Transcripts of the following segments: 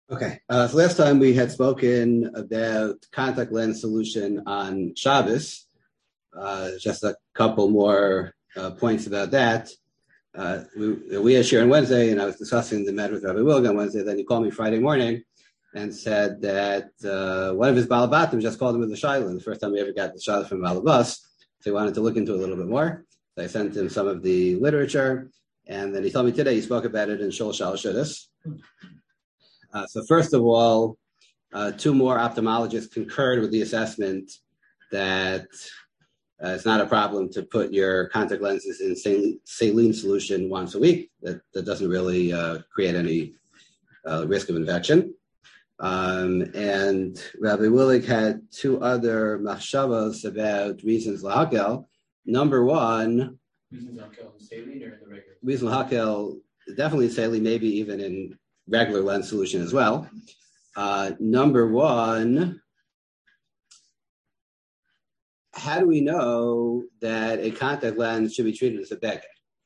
Okay. So last time we had spoken about contact lens solution on Shabbos. Just a couple more points about that. We had share on Wednesday, and I was discussing the matter with Rabbi Wilg on Wednesday. Then he called me Friday morning and said that one of his balabatim just called him with the Shiloh. The first time we ever got the Shiloh from Balabas, so he wanted to look into it a little bit more. So I sent him some of the literature, and then he told me today he spoke about it in Shul Shalashudis. So first of all, two more ophthalmologists concurred with the assessment that it's not a problem to put your contact lenses in saline solution once a week. That doesn't really create any risk of infection. And Rabbi Willig had two other machshavos about reasons lahakel. Number one, reasons lahakel in saline or in the regular? Reason lahakel, definitely saline, maybe even in regular lens solution as well. Number one, how do we know that a contact lens should be treated as a beged?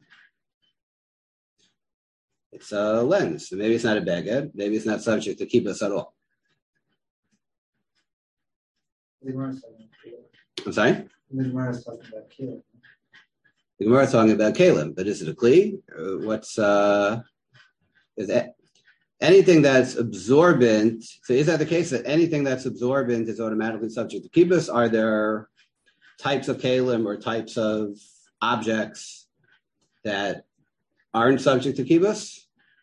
It's a lens, so maybe it's not a beged, maybe it's not subject to kibbutz at all. I'm sorry? The Gemara is talking about kalim. The Gemara is talking about kalim, but is it a kli? Is that anything that's absorbent? So is that the case that anything that's absorbent is automatically subject to kibbutz? Are there types of kalim or types of objects that aren't subject to kibbutz?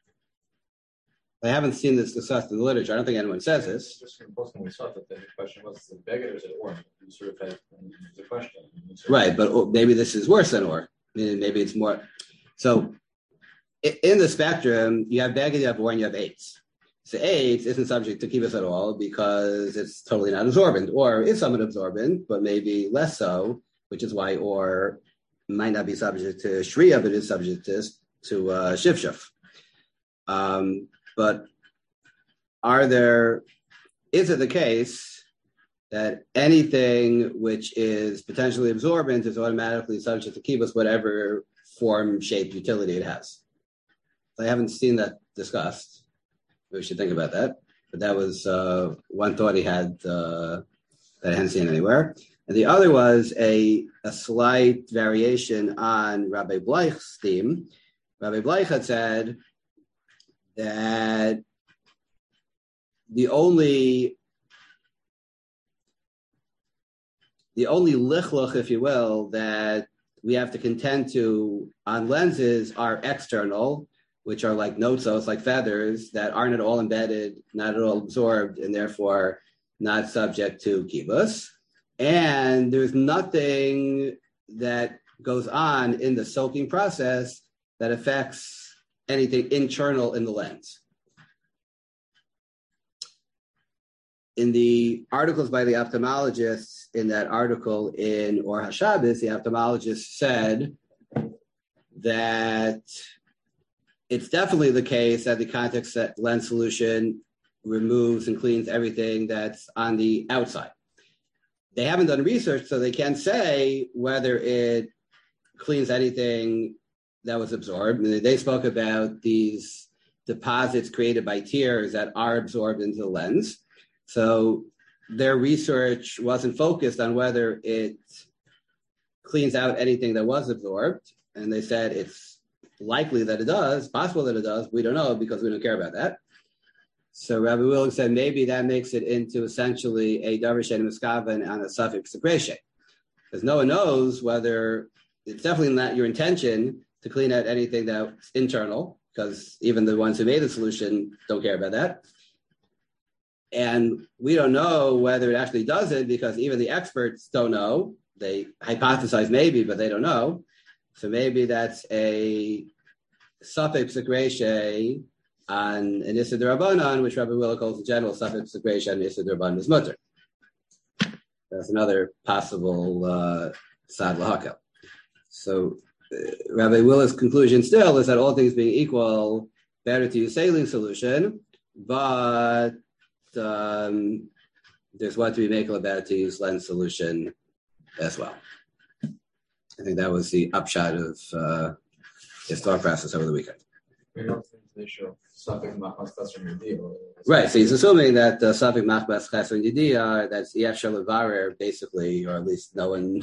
I haven't seen this discussed in the literature. I don't think anyone says this. Just from posting, we saw that the question was, is it beged or is it or? You sort of had the question. Right, but maybe this is worse than or. Maybe it's more. So in the spectrum, you have beged, you have or, and you have eitz. So eitz isn't subject to kibbutz at all because it's totally not absorbent. Or is somewhat absorbent, but maybe less so, which is why or might not be subject to shriya, but is subject to shivshuf. But is it the case that anything which is potentially absorbent is automatically subject to kibbutz, whatever form, shape, utility it has? I haven't seen that discussed. We should think about that. But that was one thought he had that I hadn't seen anywhere. And the other was a slight variation on Rabbi Bleich's theme. Rabbi Bleich had said that the only lichluch, if you will, that we have to contend to on lenses are external, which are like notzos, like feathers, that aren't at all embedded, not at all absorbed, and therefore not subject to kibbutz. And there's nothing that goes on in the soaking process that affects anything internal in the lens. In the articles by the ophthalmologists, in that article in Or HaShabbos, the ophthalmologist said that it's definitely the case that the contact lens solution removes and cleans everything that's on the outside. They haven't done research, so they can't say whether it cleans anything that was absorbed. They spoke about these deposits created by tears that are absorbed into the lens. So their research wasn't focused on whether it cleans out anything that was absorbed. And they said it's likely that it does, possible that it does. We don't know because we don't care about that. So Rabbi Willig said maybe that makes it into essentially a davar she'eino miskaven on a suffix segreshe. Because no one knows whether it's definitely not your intention to clean out anything that's internal, because even the ones who made the solution don't care about that. And we don't know whether it actually does it because even the experts don't know. They hypothesize maybe, but they don't know. So maybe that's a suffix segreshe on an Issa D'Rabbanan, which Rabbi Willig calls the general suffix segreshe on Issa D'Rabbanan is mutter. That's another possible sad lahakel. So Rabbi Willig's conclusion still is that all things being equal, better to use saline solution, but there's what to be makel about to use lens solution as well. I think that was the upshot of his thought process over the weekend. We're not into the issue of suffix machmas chesron yediyah. Right, so he's assuming that suffix machmas chesron yediyah, that's yef shel levarer, basically, or at least no one,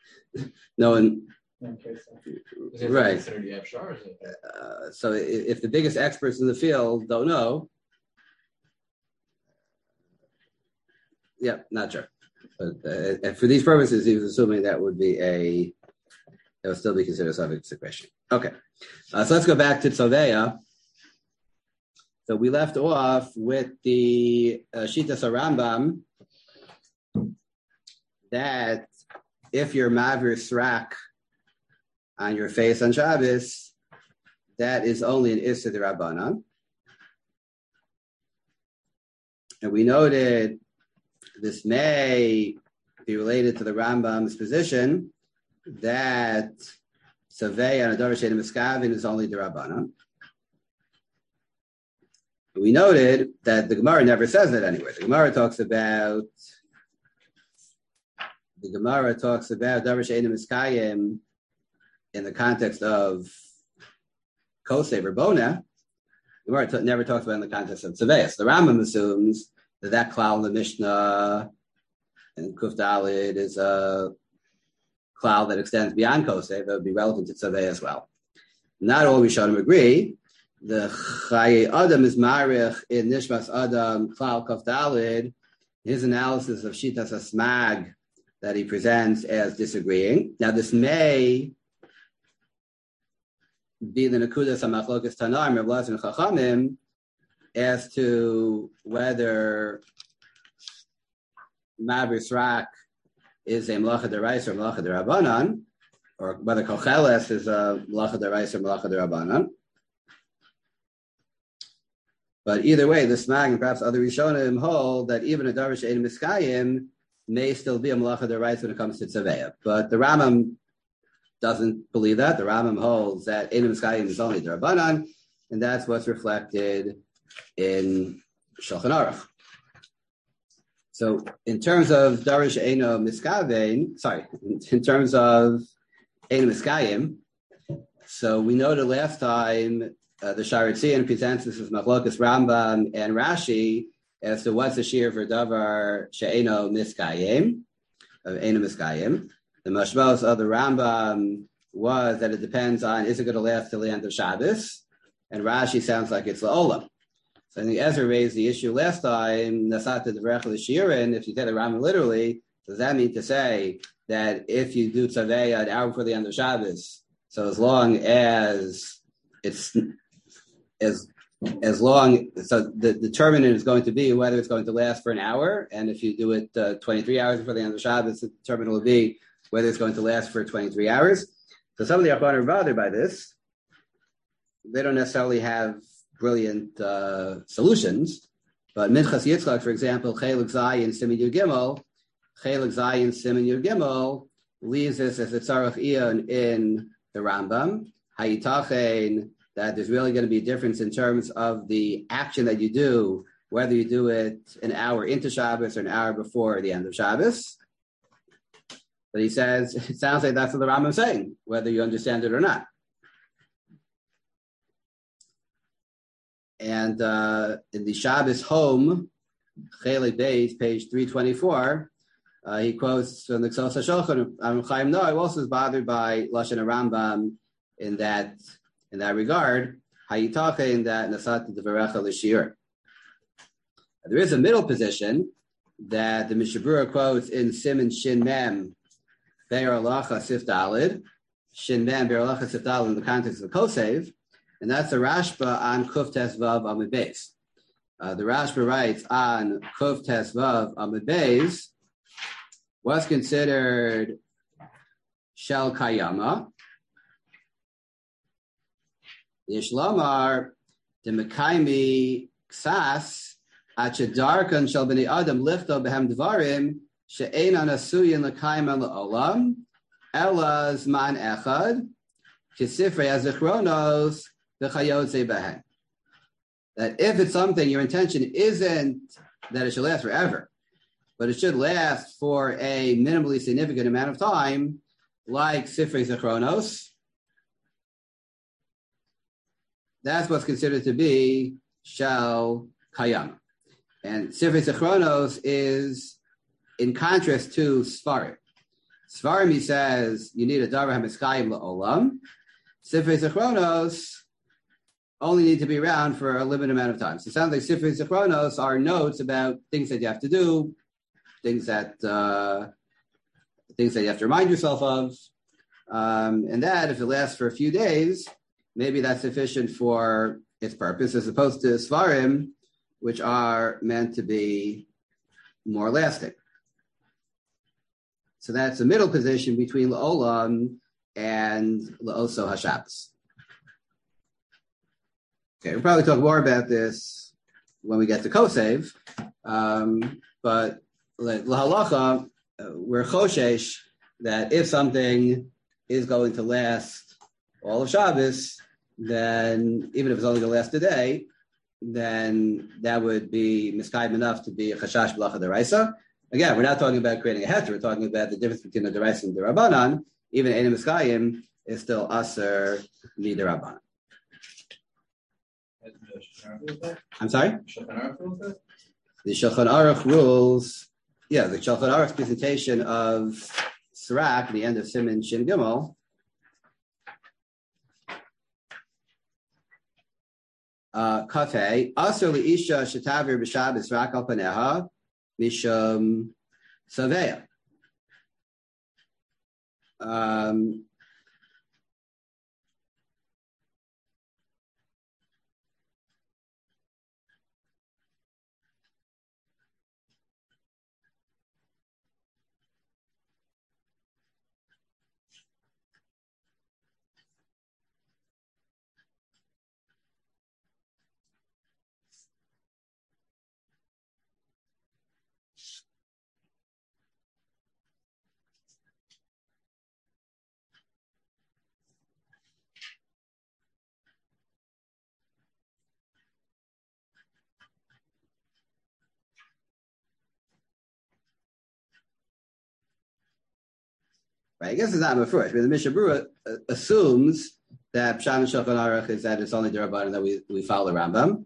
right. So if the biggest experts in the field don't know, yeah, not sure. But for these purposes, he was assuming that would still be considered subject to question. Okay, so let's go back to Tzoveya. So we left off with the Shitas Rambam that if you're Mavir Srak on your face on Shabbos, that is only an Issa D'Rabbanan. And we noted this may be related to the Rambam's position that Savei on a Dor Shein Miskavin is only D'Rabbanan. We noted that the Gemara never says that anywhere. The Gemara talks about Dor Shein Miskayim in the context of Kosei Rabona. The Gemara never talks about it in the context of Tzeveis. The Rambam assumes that klal in the Mishnah and Kuf Dalid is a klal that extends beyond Kosei, that would be relevant to Tzaveh as well. Not all Rishonim agree. The Chaye Adam is Marich in Nishmas Adam klal Kuf Dalid. His analysis of Shitas Asmag that he presents as disagreeing. Now this may be the Nakudas HaMachlokas Tanaim Rav Elazar and Chachamim as to whether Mavir Srak is a Melacha D'Oraisa or Melacha D'Rabbanan, or whether Kocheles is a Melacha D'Oraisa or Melacha D'Rabbanan. But either way, the Smag and perhaps other Rishonim hold that even a Dor Shein Miskayim may still be a Melacha D'Oraisa when it comes to Tzeveya. But the Rambam doesn't believe that. The Rambam holds that Ein Miskayim is only D'Rabbanan, and that's what's reflected in Shulchan Aruch. So in terms of Darish Eino Miskavein, in terms of Eino Miskayim, so we noted last time the Sharetzian presents this as Machlokas Rambam and Rashi as to what's the shear for Davar She'eino Miskayim, Eino Miskayim. The mashmos of the Rambam was that it depends on, is it going to last till the end of Shabbos? And Rashi sounds like it's La'olam. So I think Ezra raised the issue last time, Nasata Devrech L'Shirin, if you take the Rambam literally, does that mean to say that if you do Tzaveh an hour before the end of Shabbos, so as long as it's, as long, so the determinant is going to be whether it's going to last for an hour, and if you do it 23 hours before the end of Shabbos, the determinant will be whether it's going to last for 23 hours. So some of the Achronim are bothered by this. They don't necessarily have brilliant solutions, but Minchas Yitzchak, for example, Chelik Zayin Siman Yud Gimel leaves this as a tzarach iyon in the Rambam. Hayitachein, that there's really going to be a difference in terms of the action that you do, whether you do it an hour into Shabbos or an hour before the end of Shabbos. But he says, it sounds like that's what the Rambam is saying, whether you understand it or not. And in the Shabbos Home, Chelek Beis, page 324, he quotes from the Ksos HaShulchan, Chaim Noah also is bothered by Lashon Rambam in that regard. Hayitachein that Nasat Devarecha L'Shir. There is a middle position that the Mishabura quotes in Siman Shin Mem Be'er Alacha Sif Dalid, Shin Mem Be'er Alacha Sif Dalid in the context of Kosev. And that's the Rashba on Kuf Tes Vav Amud Beis. The Rashba writes on Kuf Tes Vav Amud Beis, what's considered Shel Kayama. Yishlamar de Mekaimi Ksas Achadarkan Shel Bnei Adam Lichto Behem Dvarim She'ein Anasuyin L'Kaima L'Olam Ela Zman Echad Kisifrei Azichronos. That if it's something, your intention isn't that it should last forever, but it should last for a minimally significant amount of time, like Sifrei Zechronos. that's what's considered to be Shel Kayam. And Sifrei Zichronos is in contrast to Svarim. Svarim, he says, you need a Davar HaMiskayim La'olam. Sifrei Zichronos only need to be around for a limited amount of time. So it sounds like Sifrei Zichronos are notes about things that you have to do, things that you have to remind yourself of, and that if it lasts for a few days, maybe that's sufficient for its purpose, as opposed to Svarim, which are meant to be more lasting. So that's a middle position between La'olam and La'oso HaShabbos. Okay, we'll probably talk more about this when we get to Kosev, but L'halacha, we're choshesh that if something is going to last all of Shabbos, then even if it's only going to last a day, then that would be miskayim enough to be a chashash b'lacha deraisa. Again, we're not talking about creating a heter. We're talking about the difference between the deraisa and the rabbanan. Even ein miskayim is still aser midirabanan. I'm sorry? The Shulchan Aruch rules, the Shulchan Aruch presentation of Sirach at the end of Siman Shin Gimel. Kafeh, Aser li'isha shetavir b'Shabbos rak al paneha mishum saveya. Right, I guess it's not mafresh, but the Mishnah Berurah assumes that Pshat and Shulchan Aruch is that it's only Derabanan that we follow the Rambam.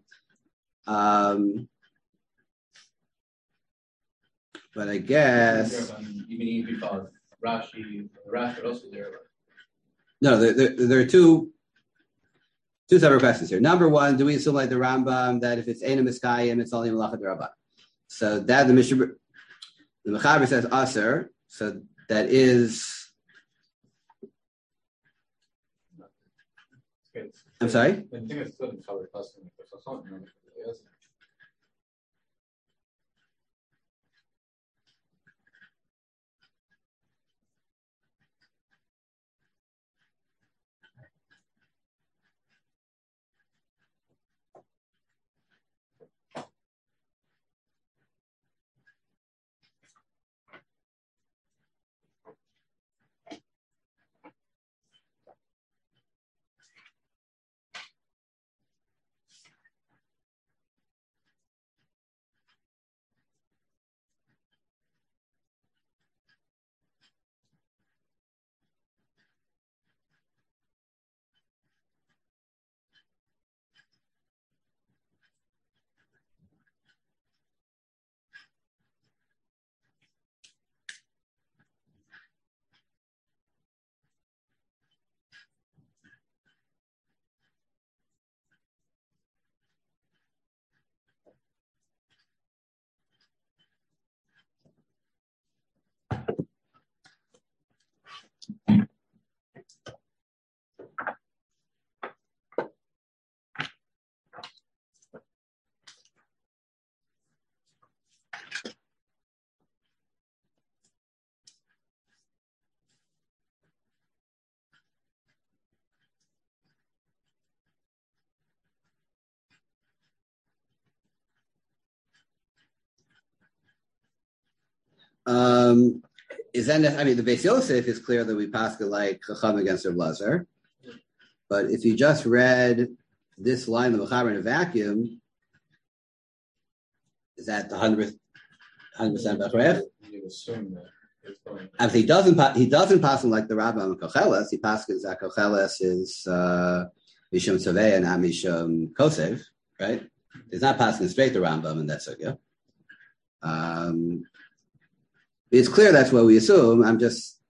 But I guess you mean if you follow Rashi, Rashi also Derabanan. No, there are two separate questions here. Number one, do we assume like the Rambam that if it's Eina Miskayim, it's only Malacha Derabanan? So that the Mechaber says Aser, so that is. I'm sorry? I think it's still in color custom. Is that, the Beis Yosef is clear that we pass it like Chacham against Rav Lazar, but if you just read this line of the Mechaber in a vacuum, is that the 100% Bachrech? You assume that it's going. He doesn't pass him like the Rambam and Kocheles. He passes that Kocheles is Mishum Tzaveh and Amishum Kosev, right? It's not passing straight to Rambam in that sugya. It's clear that's what we assume. And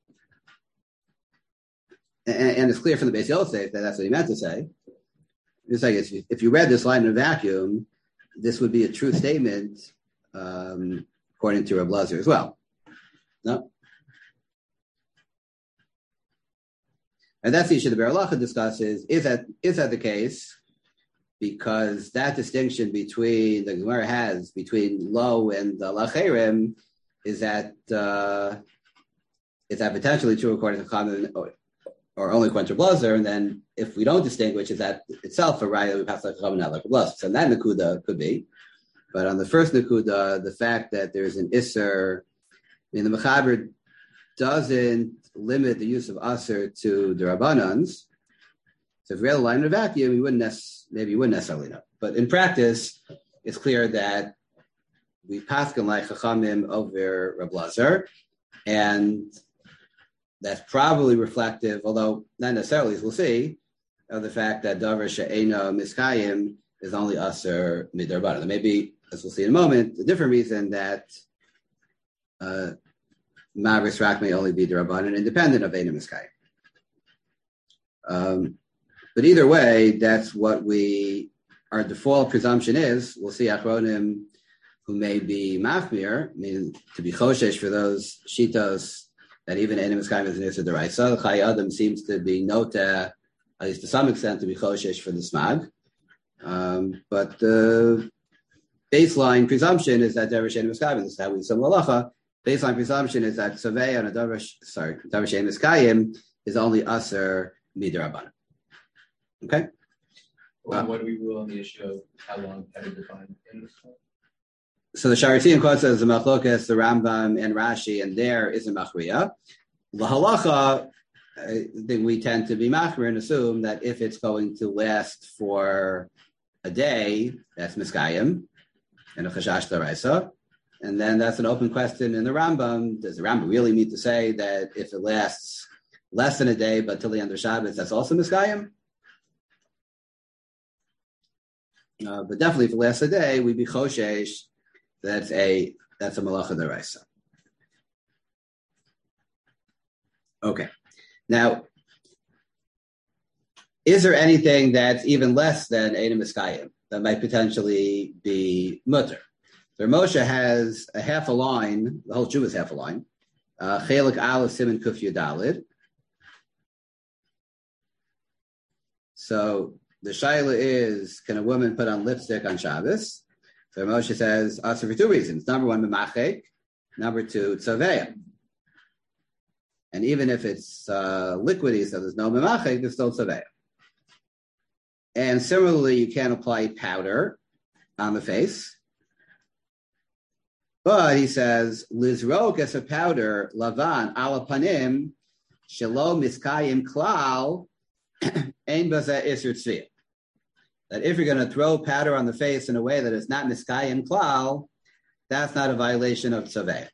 it's clear from the Beis Yosef that that's what he meant to say. It's like if you read this line in a vacuum, this would be a true statement, according to Reb Lazar as well. No? And that's the issue the Be'er Halacha discusses. Is that the case? Because that distinction between the Gemara has between lo and lacherim is that potentially true according to Chanan or only according to Blazer, and then if we don't distinguish, is that itself a raya that we pass like Chanan, not like a Blazer. So that Nakuda could be. But on the first Nakuda, the fact that there's an Isser, the Mechaber doesn't limit the use of Asr to the Rabbanans. So if we had a line in a vacuum, you wouldn't necessarily know. But in practice, it's clear that we paskin like Chachamim over Reb Lazar, and that's probably reflective, although not necessarily, as we'll see, of the fact that Davar She'eino Miskayim is only Asr Midarbanan. There may be, as we'll see in a moment, a different reason that Ma'aris Rak may only be Darabanan, independent of Eino Miskayim. But either way, that's what our default presumption is. We'll see Achronim who may be Machmir, to be Choshesh for those Shitos that even Eino Miskayim is an Issa D'Oraisa. The Chai Adam seems to be Nota, at least to some extent, to be Choshesh for the Smag. But the baseline presumption is that Davar She'eino Miskayim, this is how we assume Halacha, baseline presumption is that Savei on a Davar She'eino Miskayim is only Aser Midrabanan. Okay? What do we rule on the issue of how long can be defined in this one? So the Sharatiyim quotes as the Machlokas, the Rambam, and Rashi, and there is a Machriya. The Halacha, I think we tend to be Machrir and assume that if it's going to last for a day, that's Miskayim, and a Chashash D'Oraisa. And then that's an open question in the Rambam. Does the Rambam really mean to say that if it lasts less than a day, but till the end of Shabbos, that's also Miskayim? But definitely if it lasts a day, we'd be Choshesh. That's a Malacha D'Oraisa. Okay. Now, is there anything that's even less than Eino Miskayim that might potentially be mutter? So Moshe has a half a line, the whole Jew is half a line. Chelik Aleph Siman Kuf Yudalid. So the shaila is, can a woman put on lipstick on Shabbos? So Moshe says, also for two reasons. Number one, Memachek. Number two, Tzaveya. And even if it's liquidy, so there's no Memachek, there's still Tzaveya. And similarly, you can't apply powder on the face. But he says, Lizrok as a powder, Lavan, ala panim, Shalom Miskayim Klal, Ein Baza Isur Tzviyah. That if you're going to throw powder on the face in a way that is not Miskayim Klal, that's not a violation of Tzaveh.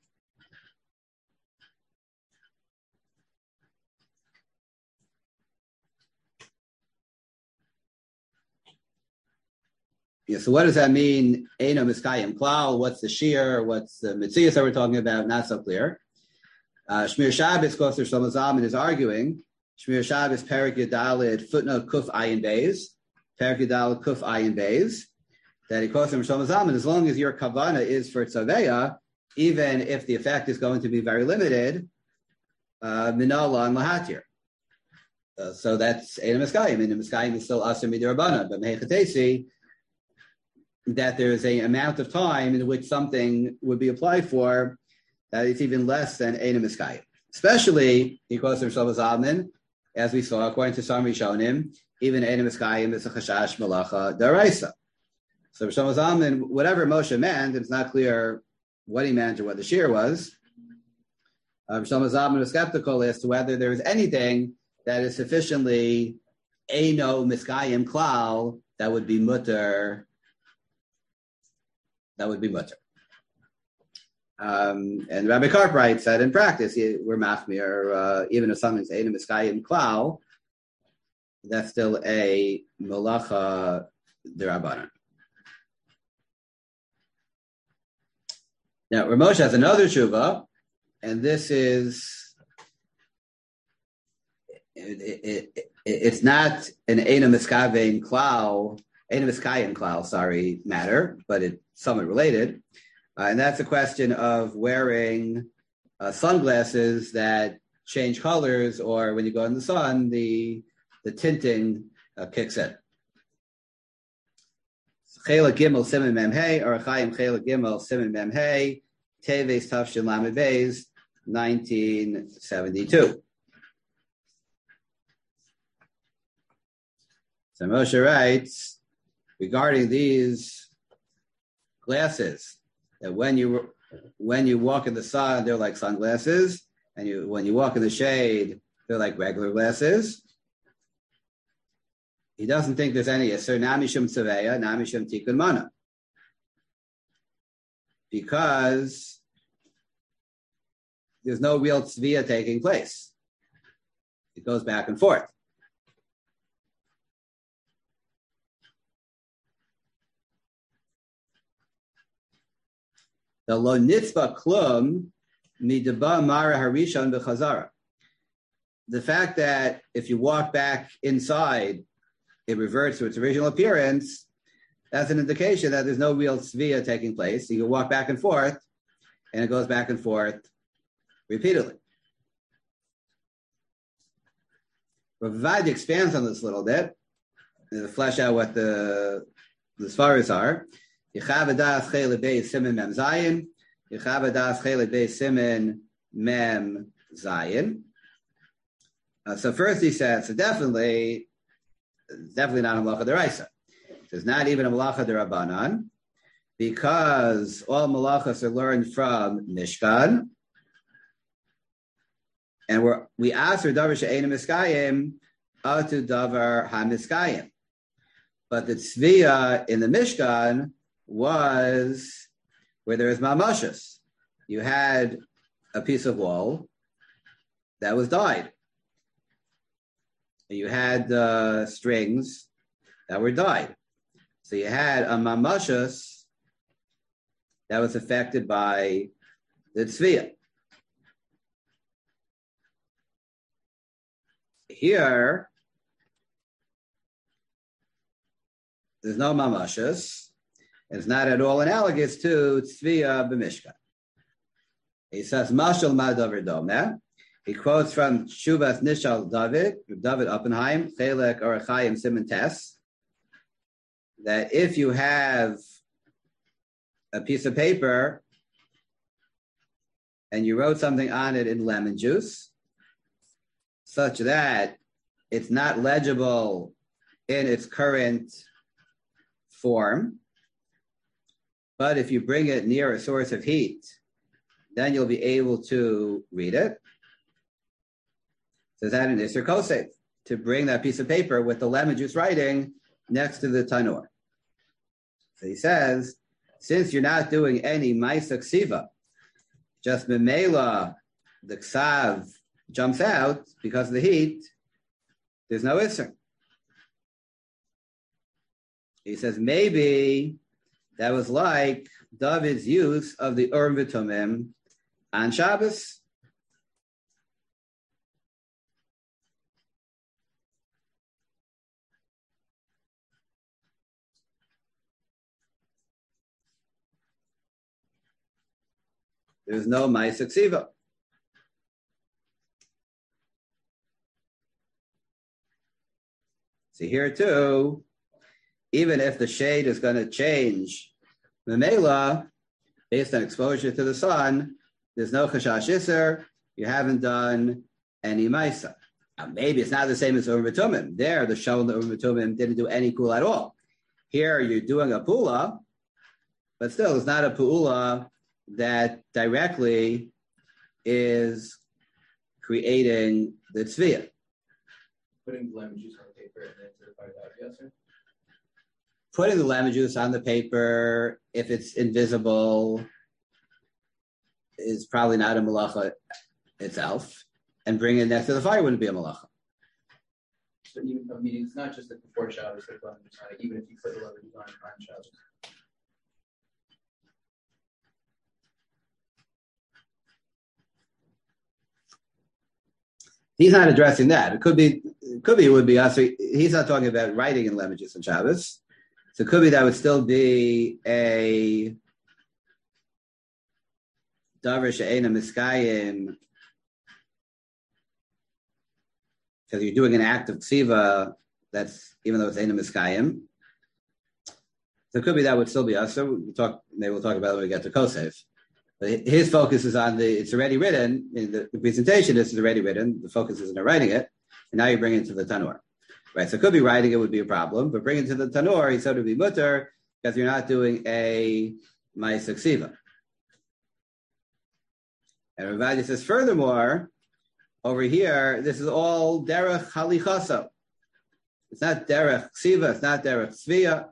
Yeah, so what does that mean? Eino Miskayim Klal, what's the shear? What's the Mitzias that we're talking about? Not so clear. Shmir Shabbos, Koster Shlomo Zalman is arguing. Shmir Shabbos, Perik Yudalid, footnote Kuf Ayin Beis. Perik Yudalid, Kuf Ayin Beis. That he quotes from Shlomo Zalman, as long as your kavana is for Tzaveya, even if the effect is going to be very limited, Minala and Lahatir. So that's Eino Miskayim. Eino Miskayim is still Aser Midirabana. But Mehechatesi, that there is an amount of time in which something would be applied for that it's even less than Eino Miskayim. Especially, he quotes from Shlomo Zalman, as we saw, according to some Rishonim, even Eino Miskayim is a Chashash Malacha D'Oraisa. So Shlomo Zalman, whatever Moshe meant, it's not clear what he meant or what the shear was. Shlomo Zalman was skeptical as to whether there is anything that is sufficiently Eino Miskayim Klal that would be mutter. That would be mutter. And Rabbi Cartwright said in practice, we're machmir, even if something's Eino Miskayim Klal, that's still a malacha d'Rabbanan. Now, Ramosha has another tshuva, and this is it's not an Eina Miskayin klal, matter, but it's somewhat related. And that's a question of wearing sunglasses that change colors, or when you go in the sun, the tinting kicks in. Chela Gimel Siman Mem Hey, or Chaim Chela Gimel Siman Mem Hey, Teves Tavshin Lamed Beis, 1972. So Moshe writes regarding these glasses that when you walk in the sun, they're like sunglasses, and when you walk in the shade, they're like regular glasses. He doesn't think there's any Yisur Namishum Tzaveya, Namishum Tikkun Mana, because there's no real tzviya taking place. It goes back and forth. The lo nitzvah klum midaba mara harishon b'chazara. The fact that if you walk back inside, it reverts to its original appearance, that's an indication that there's no real tzviya taking place. You can walk back and forth, and it goes back and forth repeatedly. Rav Avad expands on this a little bit to flesh out what the svaras are. Yechavadas chele beis simen mem zayin. Yechavadas chele beis simen mem zayin. So first he says, so definitely not a malacha deraisa. It's not even a malacha derabanan, because all malachas are learned from Mishkan, and we ask for davar she'eina miskayim atu davar hamiskayim. But the tzviya in the Mishkan was where there was mamashas. You had a piece of wall that was dyed. You had strings that were dyed. So you had a mamashas that was affected by the tzviya. Here, there's no mamashas. It's not at all analogous to tzviya b'mishkan. He says, Mashal ma davar domeh. He quotes from Shuvas Nishal David Oppenheim, Chelek Orachayim Siman Tes, that if you have a piece of paper and you wrote something on it in lemon juice, such that it's not legible in its current form, but if you bring it near a source of heat, then you'll be able to read it. So that in Isser Kosef, to bring that piece of paper with the lemon juice writing next to the tanur. So he says, since you're not doing any Maisa Ksiva, just Memela, the Ksav jumps out because of the heat, there's no Isser. He says, maybe that was like David's use of the Urim V'Tumim on Shabbos. There's no Ma'aseh Ksiva. See here too, even if the shade is going to change Memela based on exposure to the sun, there's no Chashash Isser, you haven't done any Ma'aseh. Now, maybe it's not the same as Urim V'Tumim. There, the Shalom the Urim V'Tumim didn't do any Kula at all. Here, you're doing a Pula, but still, it's not a Pula that directly is creating the tzviya. Putting the lemon juice on the paper and then certify that, yes, sir? Putting the lemon juice on the paper, if it's invisible, is probably not a malacha itself. And bringing it next to the fire wouldn't be a malacha. So even meaning it's not just like before Shabbos, like even if you put the leather design on Shabbos. He's not addressing that. It would be us. He's not talking about writing in Lemijus and Shabbos. So it could be that would still be a davar she'eina miskayim, because you're doing an act of ksiva that's even though it's eina miskayim. So it could be that would still be us. So maybe we'll talk about it when we get to Kosev. But his focus is on it's already written in the presentation. This is already written. The focus isn't on writing it, and now you bring it to the tanur, right? So it could be writing it would be a problem, but bring it to the tanur, he said it would be mutter because you're not doing a ma'aseh ksiva. And Rav Vadia says, furthermore, over here, this is all derech halichaso. It's not derech ksiva. It's not derech tzviya.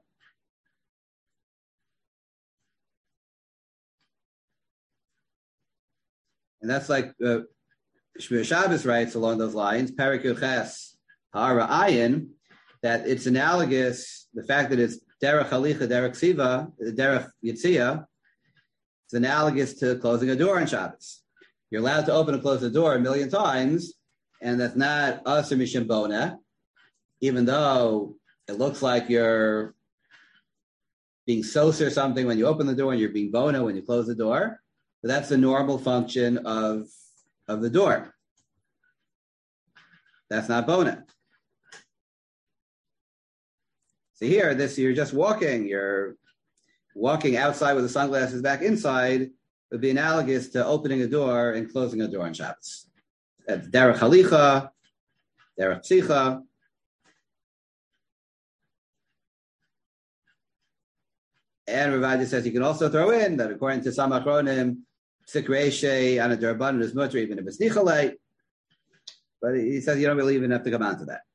And that's like Shmir Shabbos writes along those lines, Perek Yuches Ha'ara Ayin, that it's analogous, the fact that it's Derech Halicha, Derech Siva, Derech Yitzia, it's analogous to closing a door on Shabbos. You're allowed to open and close the door a million times, and that's not Asur Mishim Bona, even though it looks like you're being sos or something when you open the door and you're being Bona when you close the door. But that's the normal function of the door. That's not bona. So here, you're just walking. You're walking outside with the sunglasses back inside would be analogous to opening a door and closing a door on Shabbos. That's derech halicha, derech psicha. And Rav Vadia says you can also throw in that according to some achronim, psik reishe on a derabbanan is mutter even if it's nichalei. But he says you don't really even have to come on to that.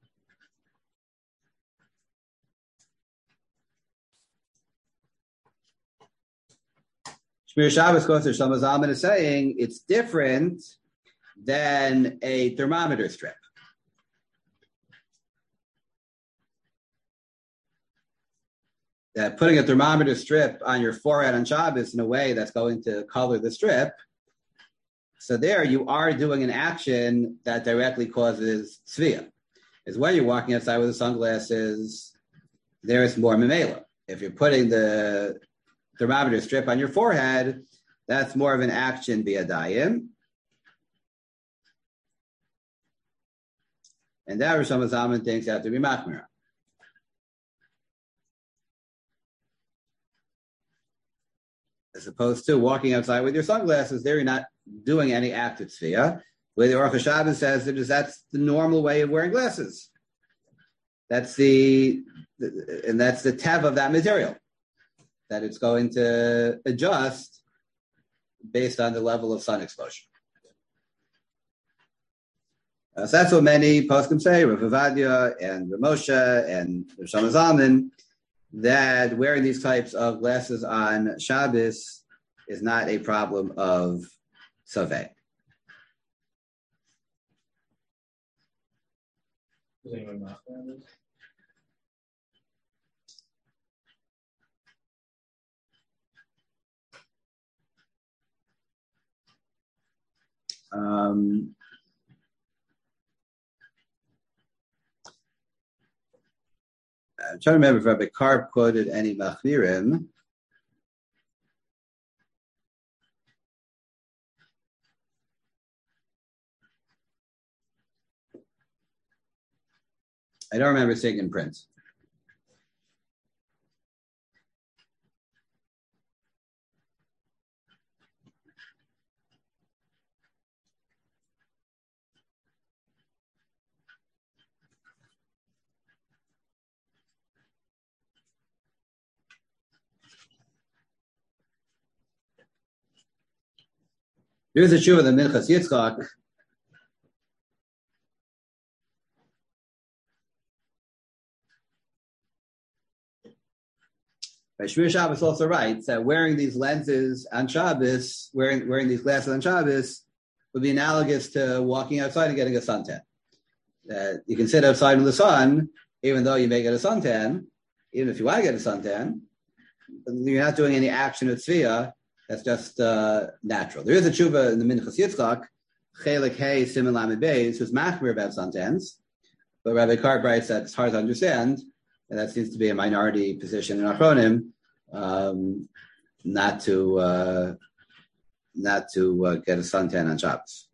Shmir Shabbos Koser Shlomo Zalman is saying it's different than a thermometer strip. That putting a thermometer strip on your forehead on Shabbos in a way that's going to color the strip. So there you are doing an action that directly causes tzviya. Is when you're walking outside with the sunglasses, there is more memela. If you're putting the thermometer strip on your forehead, that's more of an action biyadayim. And that Rosh Hashanah thinks you have to be machmira. As opposed to walking outside with your sunglasses, there you're not doing any active tzviya. The way the Aruch HaShabbos says it is that's the normal way of wearing glasses. That's the tev of that material, that it's going to adjust based on the level of sun exposure. So that's what many poskim say, Rav Vadia and Rav Moshe and Rav Shlomo Zalman, that wearing these types of glasses on Shabbos is not a problem of Saveh. Does anyone not wear this? I'm trying to remember if Rabbi Karp quoted any machmirim. I don't remember seeing in print. Here's a shuvah of the Minchas Yitzchak. Shmir Shabbos also writes that wearing these lenses on Shabbos, wearing these glasses on Shabbos, would be analogous to walking outside and getting a suntan. That you can sit outside in the sun, even though you may get a suntan, even if you want to get a suntan, you're not doing any action of tzviyah. That's just natural. There is a tshuva in the Minchas Yitzchak, Chelik Hey Siman Lamed Beis, who's machmir about suntans, but Rabbi Karp writes that it's hard to understand, and that seems to be a minority position in Achronim, not to get a suntan on Shabbos.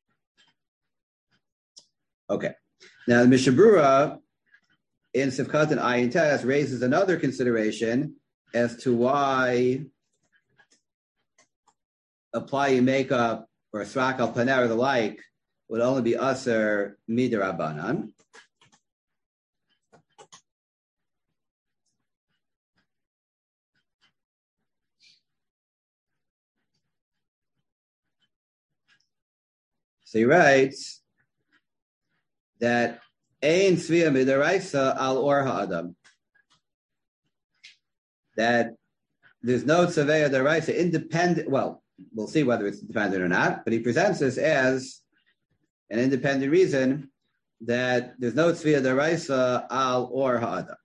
Okay. Now the Mishnah Berurah in Sivkat and Ayin Tes raises another consideration as to why applying makeup or srak al paner or the like would only be aser midirabanan. So he writes that ein tzviyah midaraisa al or ha'adam, that there's no tzviyah daraisa independent. Well, we'll see whether it's independent or not, but he presents this as an independent reason that there's no tzviyah daraisa al or ha'adam.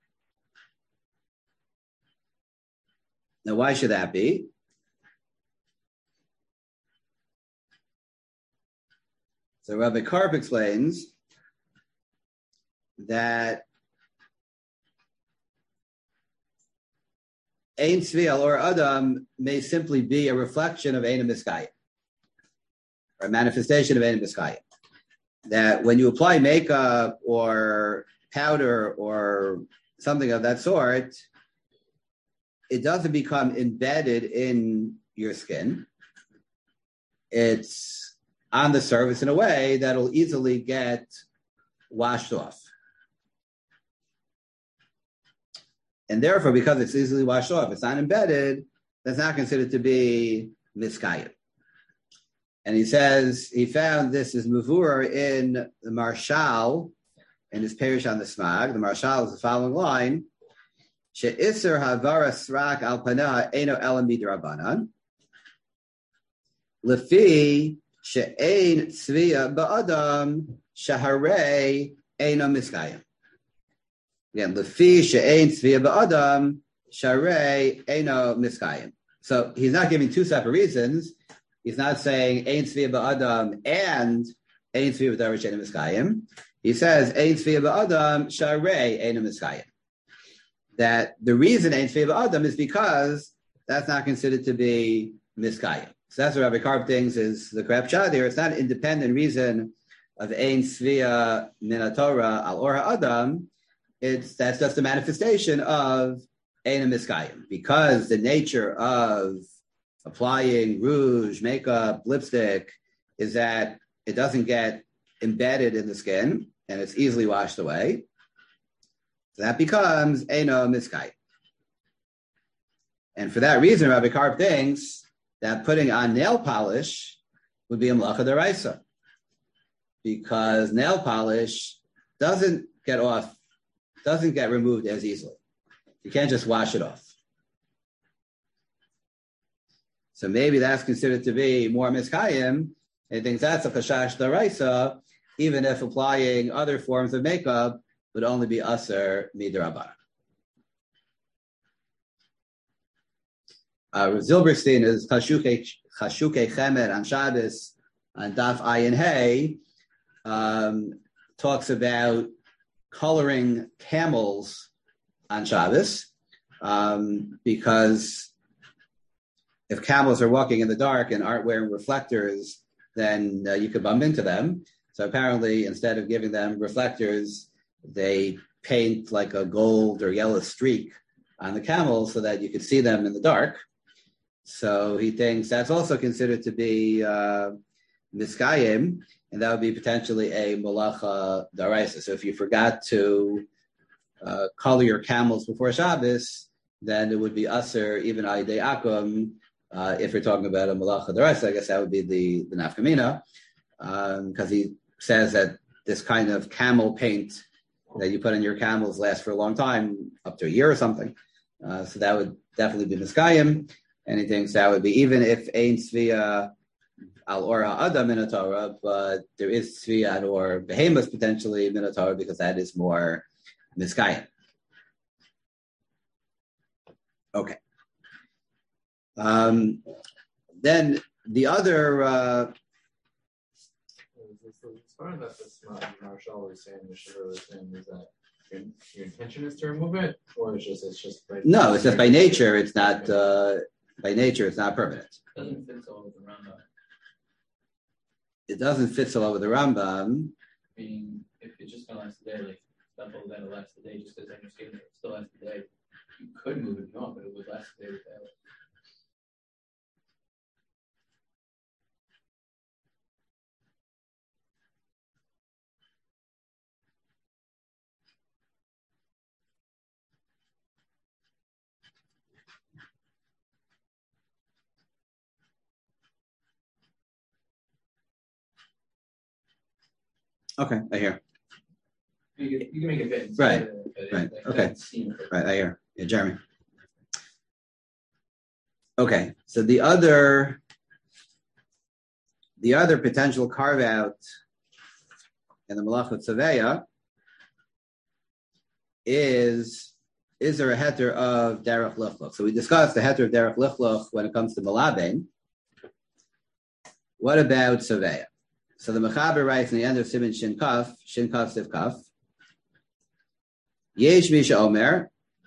Now, why should that be? So Rabbi Karp explains that Ein Tzvi or Adam may simply be a reflection of Ein Miskayim, or a manifestation of Ein Miskayim. That when you apply makeup or powder or something of that sort, it doesn't become embedded in your skin. It's on the surface in a way that'll easily get washed off. And therefore, because it's easily washed off, it's not embedded, that's not considered to be miskayim. And he says he found this is muvur in the Marshal, in his parish on the Smag. The Marshal is the following line: She'isser havara srak al panah eno elam midrabanan. Lefi she'ein tzviya ba'adam shaharei eno miskayim. Again, lefi she'ein tzviya ba'adam shaharei eno miskayim. So he's not giving two separate reasons. He's not saying ein tzviya ba'adam and ein tzviya b'darash eno miskayim. He says ein tzviya ba'adam shaharei eno miskayim. That the reason ein tzviya ba'adam is because that's not considered to be miskayim. So that's what Rabbi Karp thinks is the correct shot here. It's not an independent reason of ein tzviya min haTorah al or ha'adam. That's just a manifestation of ein miskayim, because the nature of applying rouge, makeup, lipstick is that it doesn't get embedded in the skin and it's easily washed away. So that becomes eino miskayim. And for that reason, Rabbi Karp thinks that putting on nail polish would be a malacha d'oraisa, because nail polish doesn't get removed as easily. You can't just wash it off. So maybe that's considered to be more miskayim, and he thinks that's a chashash d'oraisa, even if applying other forms of makeup would only be aser midrabanan. Rav Zilberstein is Chashukei Chemed on Shabbos on Daf Ayin Hey, talks about coloring camels on Shabbos, because if camels are walking in the dark and aren't wearing reflectors, then you could bump into them. So apparently, instead of giving them reflectors, they paint like a gold or yellow streak on the camels so that you could see them in the dark. So he thinks that's also considered to be miskayim, and that would be potentially a malacha d'oraisa. So if you forgot to color your camels before Shabbos, then it would be aser even aydei akum. If you're talking about a malacha d'oraisa, I guess that would be the nafkamina, because he says that this kind of camel paint that you put on your camels lasts for a long time, up to a year or something. So that would definitely be miskayim. And he thinks that would be, even if ein tzviya al or ha'adam minotaura, but there is tzvi or behemoth potentially minotaura because that is more miskayim. Okay. Then the other. As far as that this Marshall was saying, the Shiva was saying, is that your intention is to remove it, or it's just like No, it's just by nature. It's not by nature. It's not permanent. Doesn't fit all over the Rambam. It doesn't fit so well with the Rambam. Meaning, if it's just gonna last a day, like stuff over that will last a day, just because I'm skin it still lasts a day. You could move it if you want, but it would last a day without. Okay, I hear. You can make it fit. Right, But right, like, okay. Right, I hear. Yeah, Jeremy. Okay, so the other potential carve out in the Malachot Saveya is there a heter of derech lichloch? So we discussed the heter of derech lichloch when it comes to Malaben. What about Saveya? So the Mechaber writes in the end of Siman Shin Kaf Siv Kaf, Yesh Misha Omer,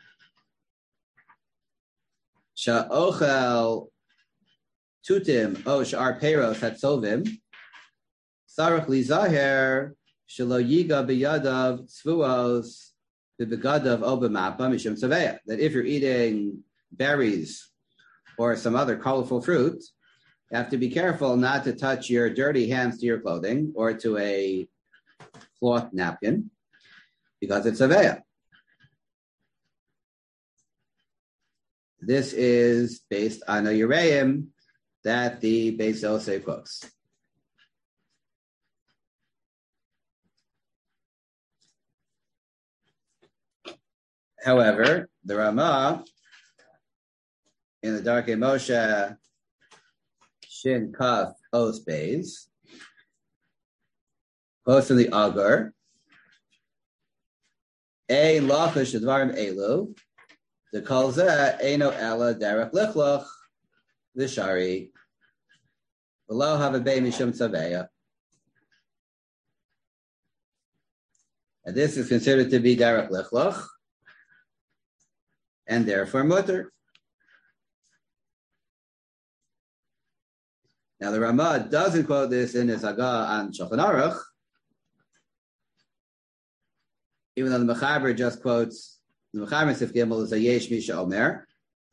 Sha'ochel Tutim O Sha'ar Peiros Hatzovim, Sarach Li Zaher, Shelo Yiga B'yadav Tzvuos B'begadav O B'mapa Mishum Saveya. That if you're eating berries or some other colorful fruit, you have to be careful not to touch your dirty hands to your clothing or to a cloth napkin because it's Saveya. This is based on a Ureim that the Beis Yosef quotes. However, the Ramah in the Darkei Moshe Shin Kaf Os Beis quotes in the Agar A Lachish Advarim Elu the Kalzeh Eino Ela Derech Lichloch the Shari Below have a Bei Mishum Tzaveya. And this is considered to be Derech Lichloch and therefore mutter. Now the Ramah doesn't quote this in his Haggah on Shulchan Aruch, even though the Mechaber just quotes the Mechaber Sif Gimel is a Yesh Misha Omer.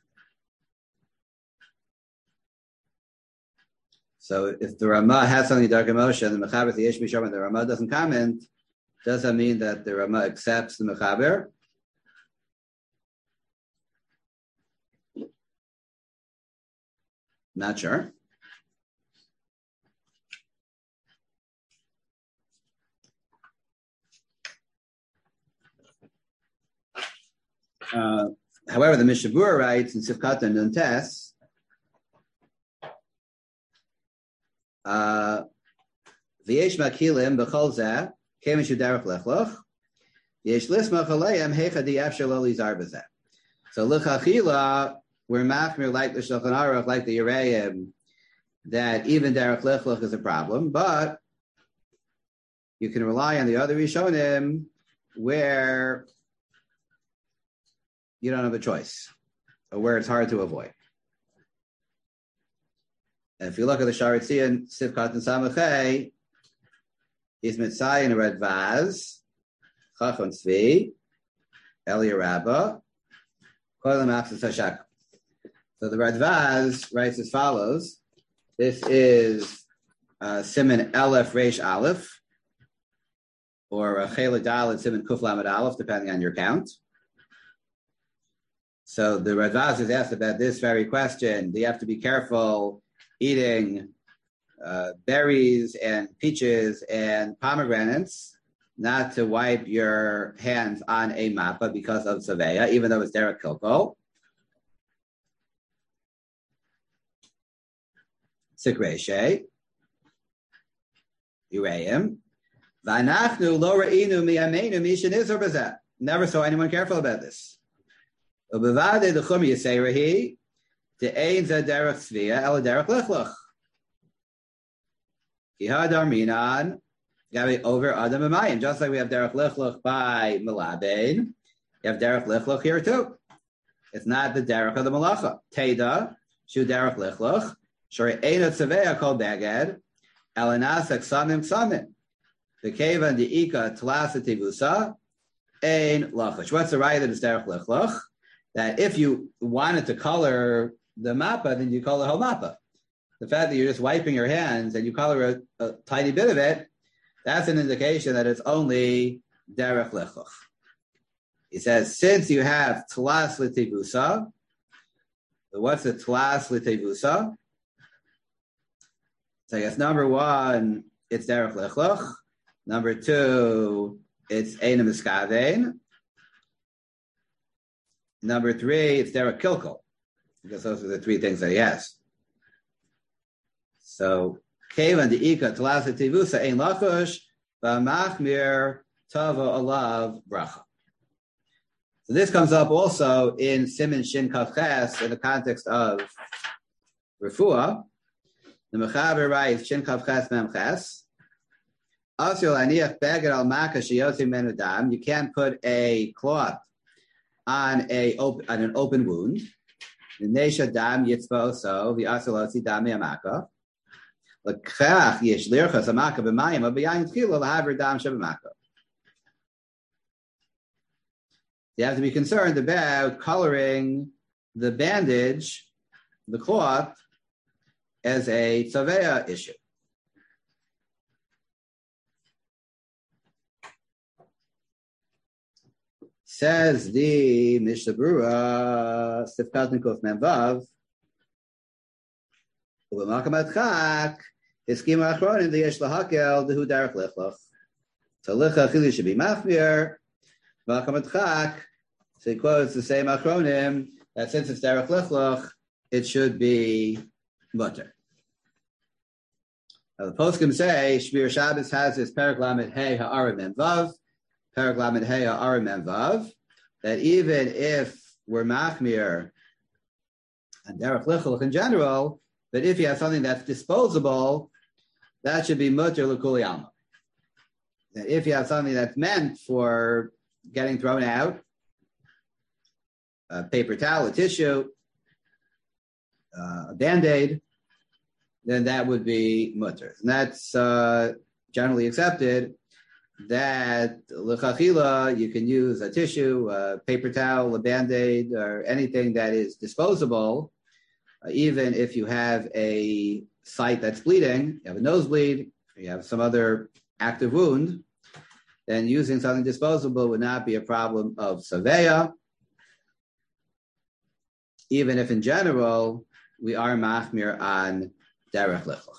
So if the Ramah has something Darkei Moshe and the Mechaber is the Yesh Misha Omer, and the Ramah doesn't comment, does that mean that the Ramah accepts the Mechaber? Not sure. However, the Mishnah Berurah writes in Sifkat and Nuntes, V'yesh makilim b'chol zeh kemin shudarach lechloch yesh lismach aleim hecha di'afshar lo lizar b'zeh. So l'chachila we're machmir like the Shulchan Aruch, like the Ureim, that even derech lechloch is a problem, but you can rely on the other Rishonim where you don't have a choice, or where it's hard to avoid. And if you look at the Sharitzian, Sivkat and Samachay, is Mitzay in a red vase, Chachon Tzvi, Elia Rabba, Kolam Apsis Hashak. So the red vase writes as follows. This is Siman Elef Reish Aleph, or Chela Dalet Siman Kuf Lamed Aleph, depending on your count. So the Radvaz is asked about this very question. Do you have to be careful eating berries and peaches and pomegranates not to wipe your hands on a mappa because of Saveya, even though it's derech kilkol? Sikreshe. Uraim. V'anachnu lo ra'inu miyameinu mishin izor b'zeh. Never saw anyone careful about this. Ubevade the chum yiserahi de'ein zeh derech tzviya el derech lichlach. Kihadar minan gabi over adam amayim. Just like we have derech lichlach by Melabein, you have derech lichlach here too. It's not the derech of the malacha. Teda shu derech lichlach shori eina tzveya kol beged elanasak samim samim. The keva and the ika tlasa tivusa ein lachash. What's the right that is derech lichlach? That if you wanted to color the mappa, then you color the whole mappa. The fact that you're just wiping your hands and you color a tiny bit of it, that's an indication that it's only derech lichlach. He says, since you have tlas l'tevusa, what's the tlas l'tevusa? So I guess number one, it's derech lichlach. Number two, it's eina miskavein. Number three, it's derech kilkel, because those are the three things that he has. So, kevan deika tlas l'tevusa ein lachush v'machmir tavo alav bracha. So this comes up also in Siman Shin Kaf Ches in the context of Refuah. The Mechaber writes Shin Kaf Ches Mem Ches. Asur laniach beged al maka sheyotzi menu dam. You can't put a cloth on an open wound. The nesha dam yitzvo so the asur lotzi dam yamaka. L'kach yesh lirchas amaka b'mayim abayayin tchila l'haver dam shabamaka. You have to be concerned about coloring the bandage, the cloth, as a tzaveya issue. Says the Mishnah Berurah, Sifkat Nikuf Memvav, U'b'makam adchak, Hiskim Achronim, the Yesh Lahakel, the Hu Derech Lichlach. So Licha Chili should be Machmir, so he quotes the same acronym that since it's derech lichlach, it should be mutter. Now the poskim say Shmir Shabbos has this Perek Lamed Hey Ha'arim Mem Vav, Perek Lamed Hey Ha'arim Mem Vav, that even if we're machmir and derech lichlach in general, but if you have something that's disposable, that should be mutter l'kuli alma. That if you have something that's meant for getting thrown out, a paper towel, a tissue, a Band-Aid, then that would be mutter. And that's generally accepted, that l'chachila, you can use a tissue, a paper towel, a Band-Aid, or anything that is disposable, even if you have a site that's bleeding, you have a nosebleed, you have some other active wound, then using something disposable would not be a problem of saveya, even if in general we are machmir on derech lichlach.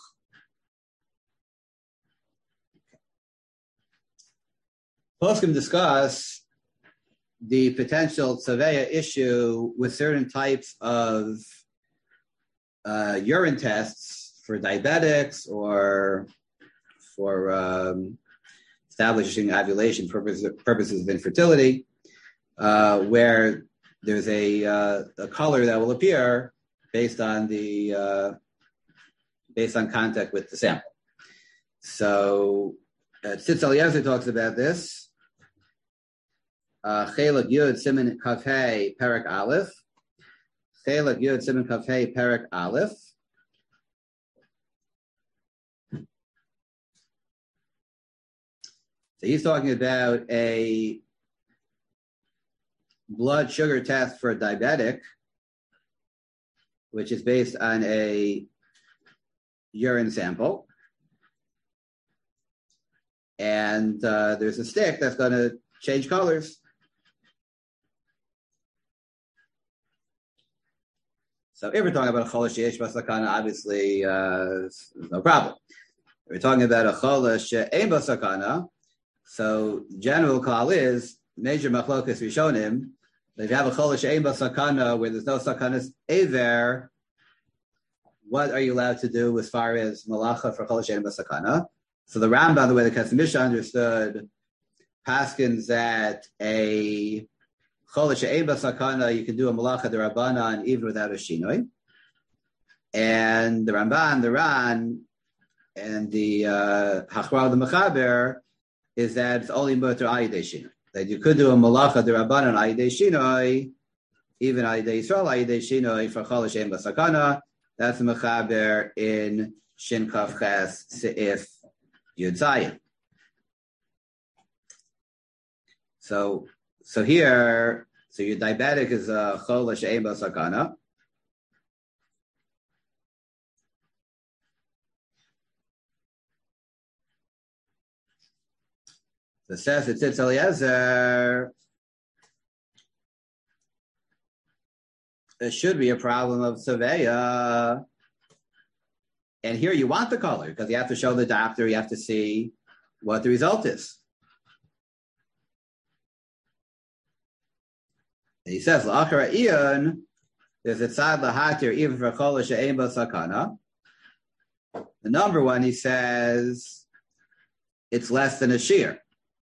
Poskim discuss the potential saveya issue with certain types of urine tests for diabetics or for establishing ovulation purposes of infertility, where there's a color that will appear based on contact with the sample. So Tzitz Eliezer talks about this. Chelak Yud Siman Kaf Hey Perek Aleph. Chelak Yud Siman Kaf Hey Perek Aleph. So he's talking about a blood sugar test for a diabetic, which is based on a urine sample. And there's a stick that's going to change colors. So if we're talking about a cholesh yesh basakana, obviously there's no problem. If we're talking about a cholesh ein basakana, so general call is major machlokas rishonim. If you have a cholesh ein basakana where there's no sakanas aver, what are you allowed to do as far as malacha for cholesh ein basakana? So the Rambam, the way the Kesef understood, paskins that a chol she'ein ba sakana, you can do a malacha d'Rabbanan even without a shinoi. And the Ramban, the Ran, and the Hachral, the Mechaber, is that it's only mutter ayidei shinoi. That you could do a malacha d'Rabbanan ayidei shinoi, even ayidei Yisrael ayidei shinoi for chol she'ein ba sakana. That's the Mechaber in Shin Kaf Ches Seif Yud Zayin. So here, your diabetic is a chol she'ein ba sakana. So it says it's Tzitz Eliezer. There should be a problem of Saveya. And here you want the color because you have to show the doctor, you have to see what the result is. And he says, L'achar Iyon, there's a tzad lahatir even for chol she'ein ba sakana. The number one, he says, it's less than a shear.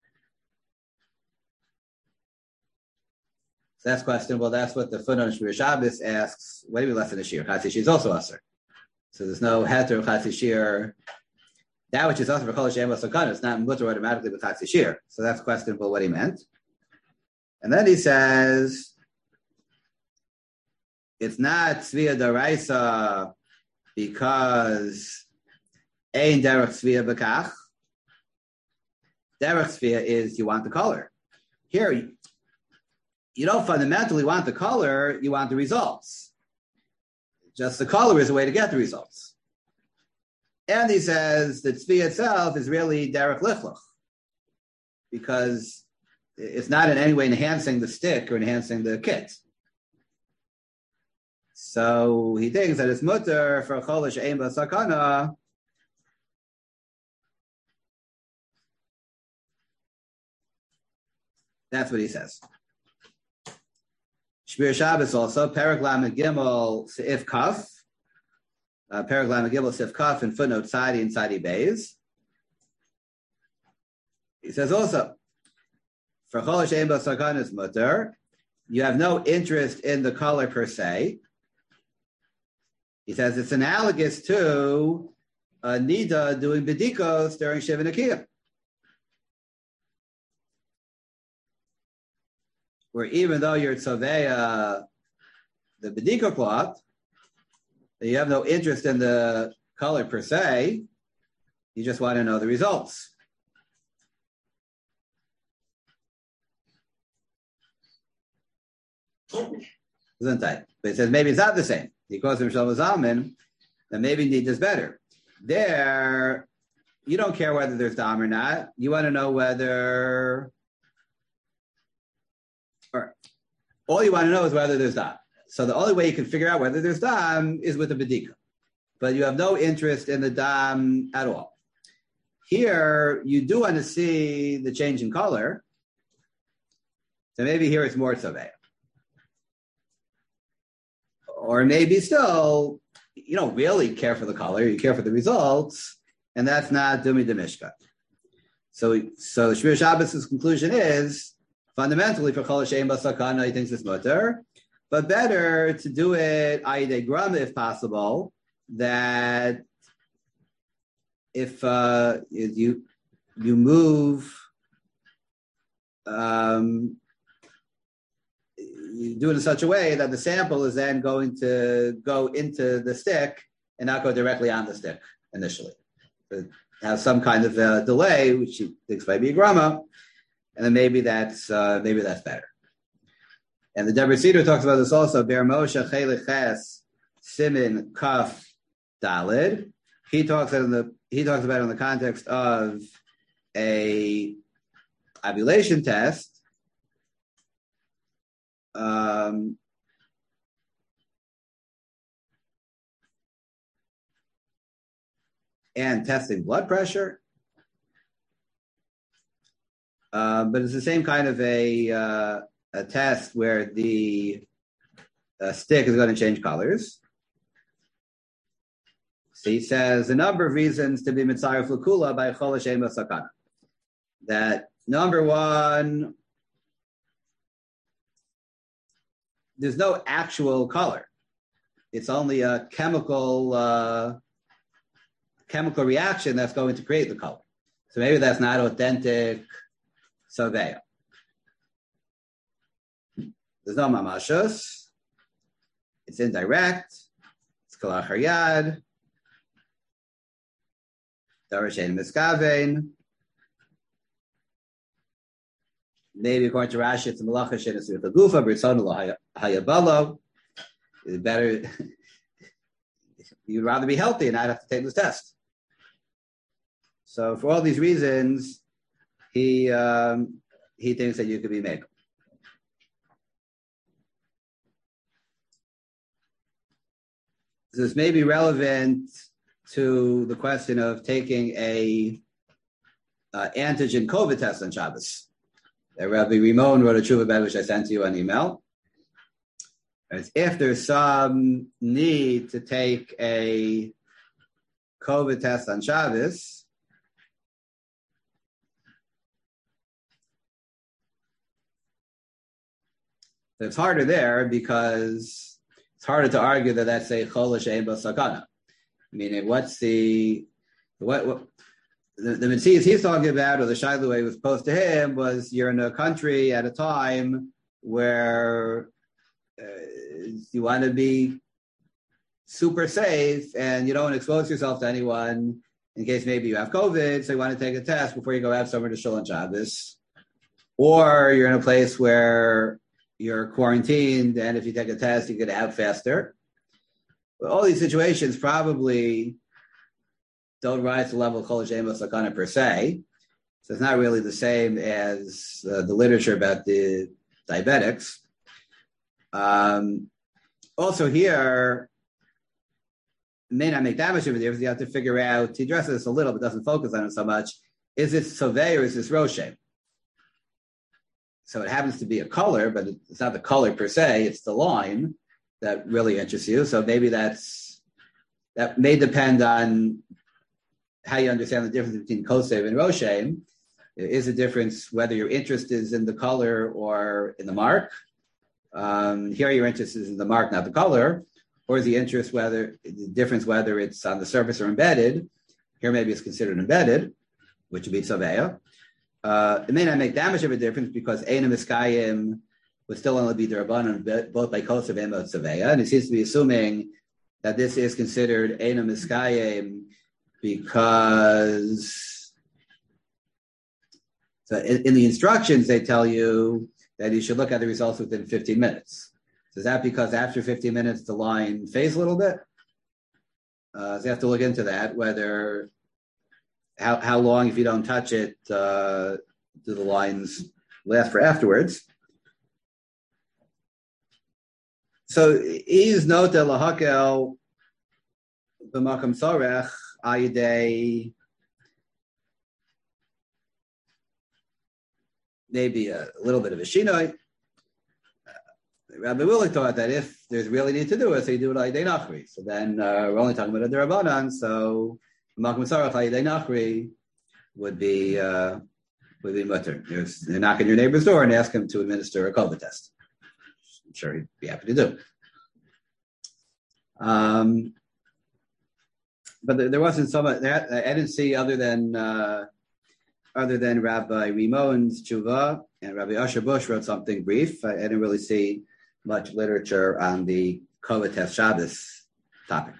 So that's questionable. That's what the footnote Shmir Shabbos asks. What do you mean less than a shear? Chatzi shear is also usher. So there's no heter chatzi shear. That which is usher for chol she'ein ba sakana, it's not mutter automatically with chatzi shear. So that's questionable what he meant. And then he says, it's not tzviya daraisa because ein derech tzviya bekach. Derech tzviya is you want the color. Here, you don't fundamentally want the color, you want the results. Just the color is a way to get the results. And he says that tzviya itself is really derech lichloch because it's not in any way enhancing the stick or enhancing the kit. So he thinks that it's mutter for chol she'ein ba sakana. That's what he says. Shmir Shabbos also, Perek Lamed Gimel Seif Kaf. Perek Lamed Gimel Seif Kaf in footnote Tzadi and Tzadi Beis. He says also, for chol she'ein ba sakana is mutter. You have no interest in the color per se. He says it's analogous to a nida doing bedikos during Shiva Nekiyah, where even though you're tzoveya the bediko cloth, you have no interest in the color per se. You just want to know the results. Isn't that? But it says maybe it's not the same. Because of Shlomo Zalman, then maybe need is better. There, you don't care whether there's dam or not. You want to know whether, or all you want to know is whether there's dam. So the only way you can figure out whether there's dam is with the bedika. But you have no interest in the dam at all. Here, you do want to see the change in color. So maybe here it's more tzaveh. Or maybe still, you don't really care for the color, you care for the results, and that's not Dumi de Mishka. So Shmir Shabbos' conclusion is, fundamentally, for chol she'ein ba sakana, he thinks it's mutter, but better to do it ayidei grama if possible, that if you move, you do it in such a way that the sample is then going to go into the stick and not go directly on the stick initially. It has some kind of delay, which he thinks might be a grama, and then maybe that's better. And the Deborah Cedar talks about this also. Ber Moshe Chelik Ches Simin Kaf Dalid. He talks about it in the context of a ovulation test. And testing blood pressure. But it's the same kind of a test where the stick is going to change colors. So he says a number of reasons to be mitzaref l'kula by chol hashem sakana. That number one, there's no actual color. It's only a chemical reaction that's going to create the color. So maybe that's not authentic saveya. There's no mamashos. It's indirect. It's kalachar yad. Darashen miskavein. Maybe according to Rashi, it's a malacha shenis with the gufa, b'ritzon lo hayabalo. It's better. You'd rather be healthy and not have to take this test. So for all these reasons, he thinks that you could be made. This may be relevant to the question of taking a antigen COVID test on Shabbos. Rabbi Rimon wrote a tshuva about which I sent to you on email. If there's some need to take a COVID test on Shabbos, it's harder there because it's harder to argue that that's a chol she'ein bo sakana. Meaning, what's the mitzvahs he's talking about, or the shayla way was posed to him, was you're in a country at a time where you want to be super safe and you don't want to expose yourself to anyone in case maybe you have COVID, so you want to take a test before you go out somewhere to shul on Shabbos. Or you're in a place where you're quarantined, and if you take a test, you get out faster. But all these situations probably don't rise to the level of Chol Hashem Sakana per se. So it's not really the same as the literature about the diabetics. Also here, may not make that much of a difference. You have to figure out, he addresses this a little, but doesn't focus on it so much. Is it Sovei or is this Roshem? So it happens to be a color, but it's not the color per se, it's the line that really interests you. So maybe that may depend on how you understand the difference between Kosev and Roshem. There is a difference whether your interest is in the color or in the mark. Here your interest is in the mark, not the color. Or is the difference whether it's on the surface or embedded? Here maybe it's considered embedded, which would be Tzaveya. It may not make that much of a difference because Einam Iskayim would still only be Derabanan both by Kosev and by Tzaveya. And he seems to be assuming that this is considered Einam Iskayim because so in the instructions they tell you that you should look at the results within 15 minutes. So is that because after 15 minutes the line fades a little bit? So you have to look into that, whether how long, if you don't touch it, do the lines last for afterwards. So he's nota lahakel b'makam sorech ayidei, maybe a little bit of a shinoi. Rabbi Willig taught that if there's really need to do it, so you do it ayidei nachri. So then we're only talking about a derabanan, so b'makam sorech ayidei nachri would be mutter. You're knocking your neighbor's door and ask him to administer a COVID test. I'm sure he'd be happy to do. But there wasn't so much. I didn't see other than Rabbi Rimon's tshuva, and Rabbi Asher Bush wrote something brief. I didn't really see much literature on the COVID test Shabbos topic.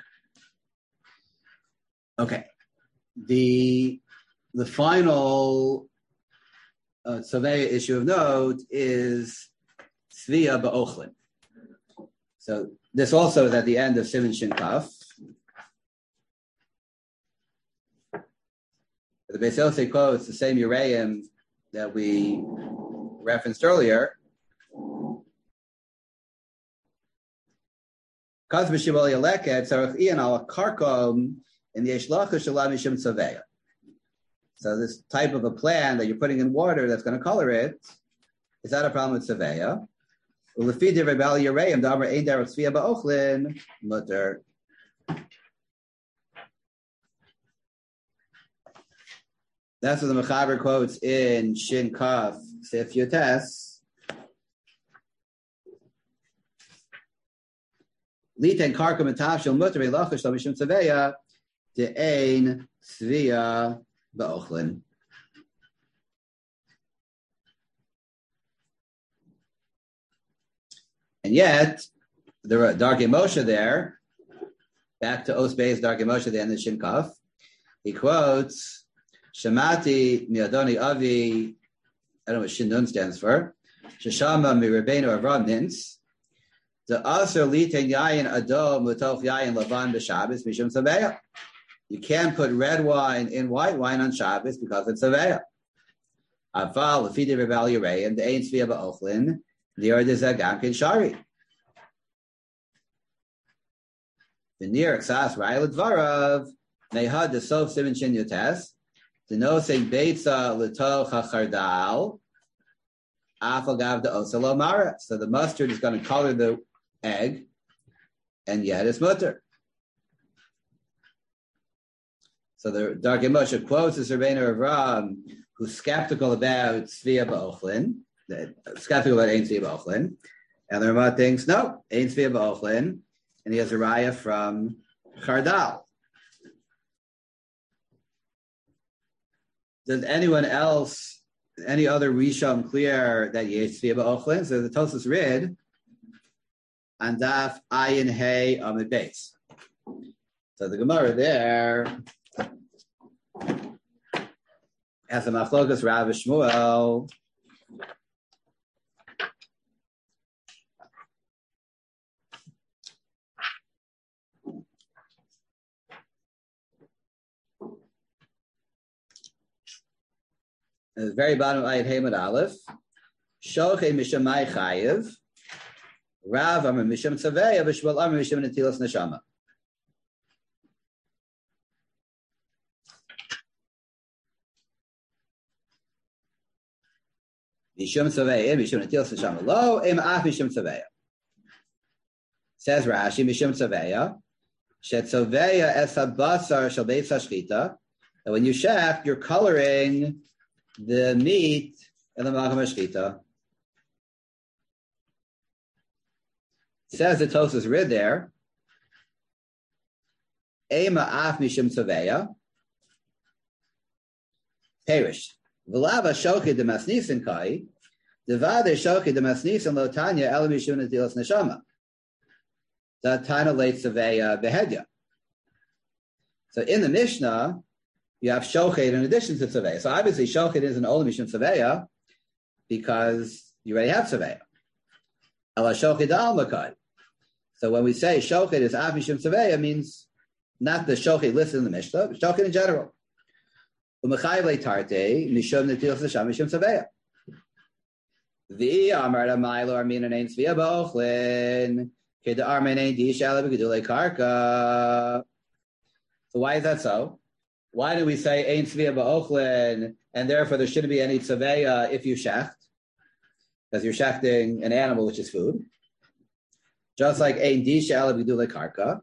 Okay, the final Saveya issue of note is Tzviya Ba'ochlin. So this also is at the end of Siman Shin Kaf. The Beis Yosef quotes the same Ureim that we referenced earlier. So this type of a plant that you're putting in water that's going to color it, is that a problem with Saveya? That's what the Mechaber quotes in Shin Kaf Sif Yotes. Liten karka metafshel mutterelachash lo mishum tzaveya de ein tzviya ba'ochlin. And yet, there were Darkei Moshe there, back to Osbeis Darkei Moshe at the end of Shin Kaf. He quotes, Shamati mi'adoni avi, I don't know what Shin Nun stands for, Sheshama mi'Rabbeinu Avram Nintz, the aser liten yayin adom l'toch yayin lavan b'Shabbos mishum tzaveya. You can't put red wine in white wine on Shabbos because it's tzaveya. Aval l'fidi rebel yirei, and the ein tzviya ba'ochlin, the Ord is agam kin shari. The near exas ra'il dvarav nehad the sof simin shin yotes the nosing beitza l'toch hachardal afal gav the oselo mara. So the mustard is going to color the egg, and yet it's mutter. So the Darkei Moshe quotes the Rabbeinu Avram, who's skeptical about tzviya ba'ochlin, skeptical about ein tzviya ba'ochlin, and the Ramah thinks no, ein tzviya ba'ochlin, and he has a raya from Chardal. Does anyone else, any other Rishon clear that yesh tzviya ba'ochlin? So the Tosfos read and daf ayin hey amid beis. So the Gemara there has a machlokas Rav Shmuel. At the very bottom of Ayat Hamad Aleph, Shochei Mishamai Chayev, Rav Amar Misham Tzaveya, V'Shmuel Amar Misham Netilas Neshama. Misham Tzaveya, Misham Netilas Neshama. Lo, Ema Af Misham Tzaveya. Says Rashi, Misham Tzaveya, Shet Tzaveya Es HaBasar Shal Beis HaShchita, that when you shaft, you're coloring the meat and the Malcham HaShchita. Says the Tosfos read there, Ema Af Misham Tzaveya, Perish. V'lava Shochid de Masnisin Kai, Devade Shochid de Masnisin Lo Tanya El Mishum Netilas Neshama. That Tana Leit Tzaveya Behedya. So in the Mishnah, you have Shochid in addition to Tzaveya. So obviously Shochid isn't only Mishum Tzaveya because you already have Tzaveya. Ela Shochid Al Makai. So when we say Shochid is Af Mishum Tzaveya, means not the Shochid listed in the Mishnah, but Shochid in general. U'mechayiv leitarte mishum netilas neshama mishum tzaveya. The amar Ramaylo armin ein tzviya ba'ochlin keda armin ein dishala b'gedulei karka. So why is that so? Why do we say ein tzviya ba'ochlin and therefore there shouldn't be any tzaveya if you shecht? Because you're shechting an animal which is food. Just like ein dishala b'gedulei karka.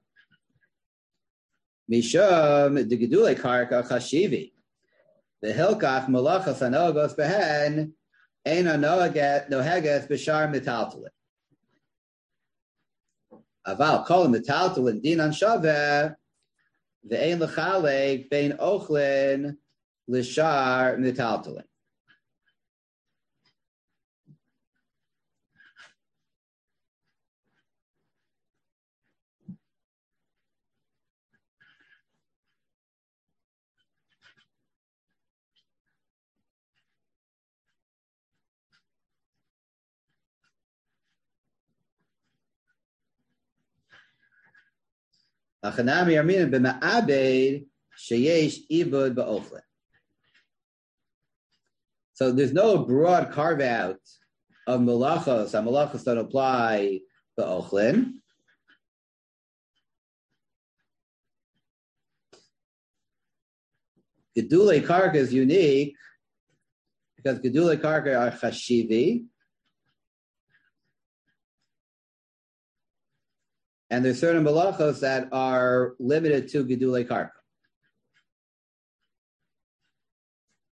Mishum the gedulei karka chashivi. The hilkach malachas anogos behen ein anoget noheges b'shar metaltalin. Aval kol metaltalin dinan shaveh ve'ein lechalek bein ochlin l'shar metaltalin. So there's no broad carve out of malachos. Malachos don't apply ba'ochlin. Gedulei karka is unique because gedulei karka are chashivi. And there's certain malachos that are limited to gedulei karka.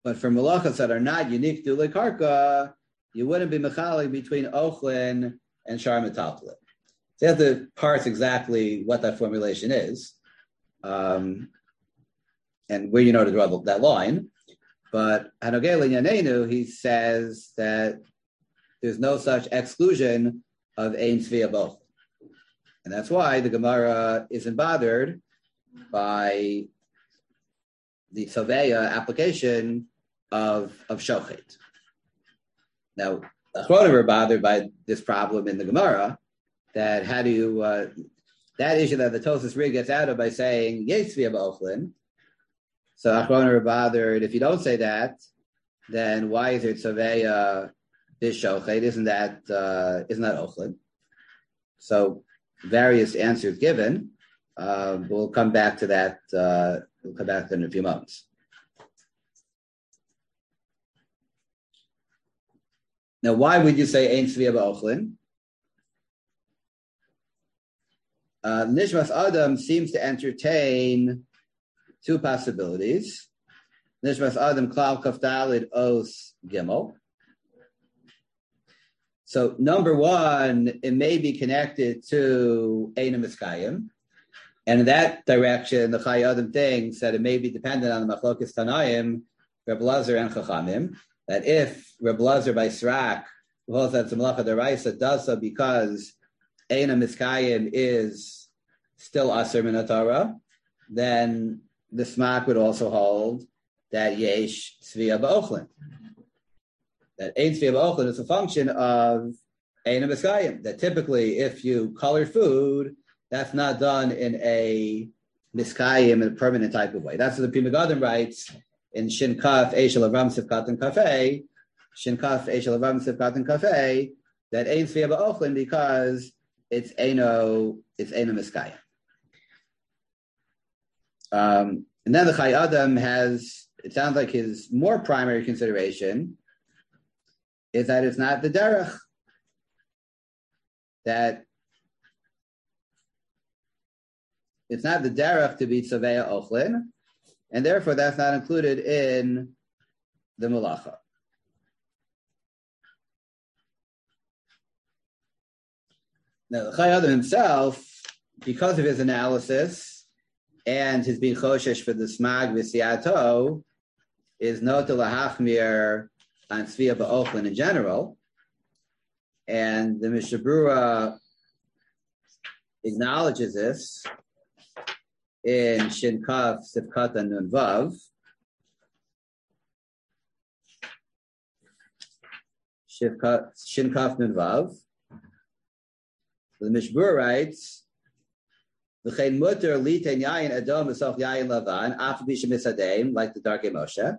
But for malachas that are not unique to lekarka, you wouldn't be mechalik between ochlin and shar metaltalin. So you have to parse exactly what that formulation is, and where you know to draw that line. But Hanogel Yanenu, he says that there's no such exclusion of ein tzvi both, and that's why the Gemara isn't bothered by the Saveya application of shochet. Now, Achronim were bothered by this problem in the Gemara, that how do you that issue that the Tosas Rig gets out of by saying yes via Ochlin. So Achronim were bothered. If you don't say that, then why is it Saveya b'shochet? Isn't that Ochlin? So various answers given. We'll come back to that. We'll come back to that in a few moments. Now, why would you say Ein Tzvi Ba'ochlin? Nishmas Adam seems to entertain two possibilities. Nishmas Adam Klal Kaf Dalid Os Gimel. So, number one, it may be connected to Ein Miskayim. And in that direction, the Chai Adam thinks that it may be dependent on the Machlokes Tanaim, Reb Lazar and Chachamim. That if Reb Lazar by Srak, who holds that Malacha Deraisa, does so because Eina Miskayim is still Aser Min Torah, then the Smak would also hold that Yesh Tzviya Ba'ochlin. That Ein Tzviya Ba'ochlin is a function of Eina Miskayim. That typically, if you color food, that's not done in a Miskayim, in a permanent type of way. That's what the Pri Megadim writes in Shin Kaf Eshel Avram Sivkat and Kafei, Shin Kaf Eshel Avram Sivkat and Kafei, that Ein Tzviya Ba'ochlin because it's Eino Miskayim. And then the Chai Adam has, it sounds like his more primary consideration is that it's not the derech, that it's not the derech to be Tzaveya Ochlin, and therefore that's not included in the Malacha. Now, the Chai Adam himself, because of his analysis and his being choshesh for the smag v'siato, is not to lahachmir on Tzviya Ba'ochlin in general. And the Mishnah Berurah acknowledges this in Shin Kaf Sivkat and Nun Vav. Shin Kaf Nun Vav. The Mishnah Berurah writes, "V'chein muter litein yayin adom v'soch yayin lavan af b'shem misadeim," like the Darkei Moshe.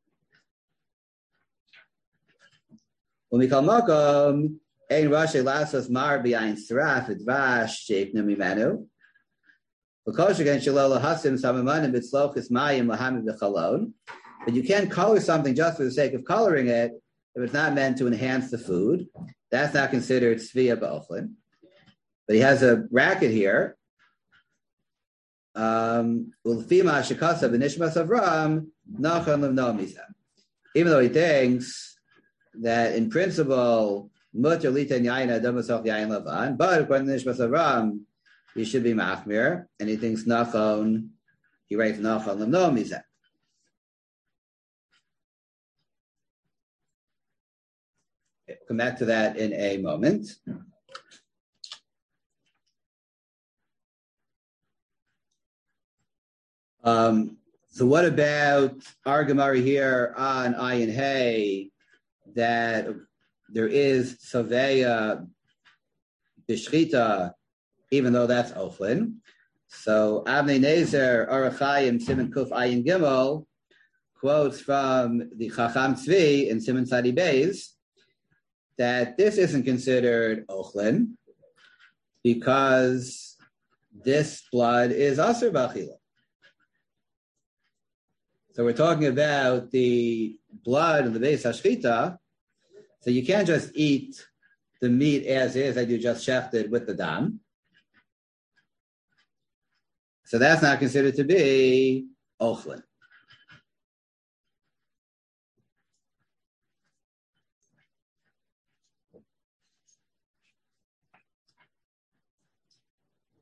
When we call makom, ein rashi lasos mar b'yayin sraf edvash sheikh nemimenu. Because against shalol hasim samaman b'tzlochis mayim lahamid b'chalon, but you can't color something just for the sake of coloring it if it's not meant to enhance the food. That's not considered tzviya ba'ochlin. But he has a bracket here. Even though he thinks that in principle, mutter liten yayin adam v'soch yayin lavan, but according to Nishmas Avram, he should be machmir, and he thinks nachon. He writes nachon l'mno mizeh. Come back to that in a moment. So what about our Gemara here on Ayin Hay that there is Saveya Bishchita, even though that's Ochlin? So Avnei Nezer Arachayim Siman Kuf Ayin Gimel quotes from the Chacham Tzvi in Siman Tzadi Beis that this isn't considered Ochlin because this blood is Asur B'Achila. So we're talking about the blood of the Beis Hashchita. So you can't just eat the meat as is that you just shechted with the dam. So that's not considered to be Ochlin.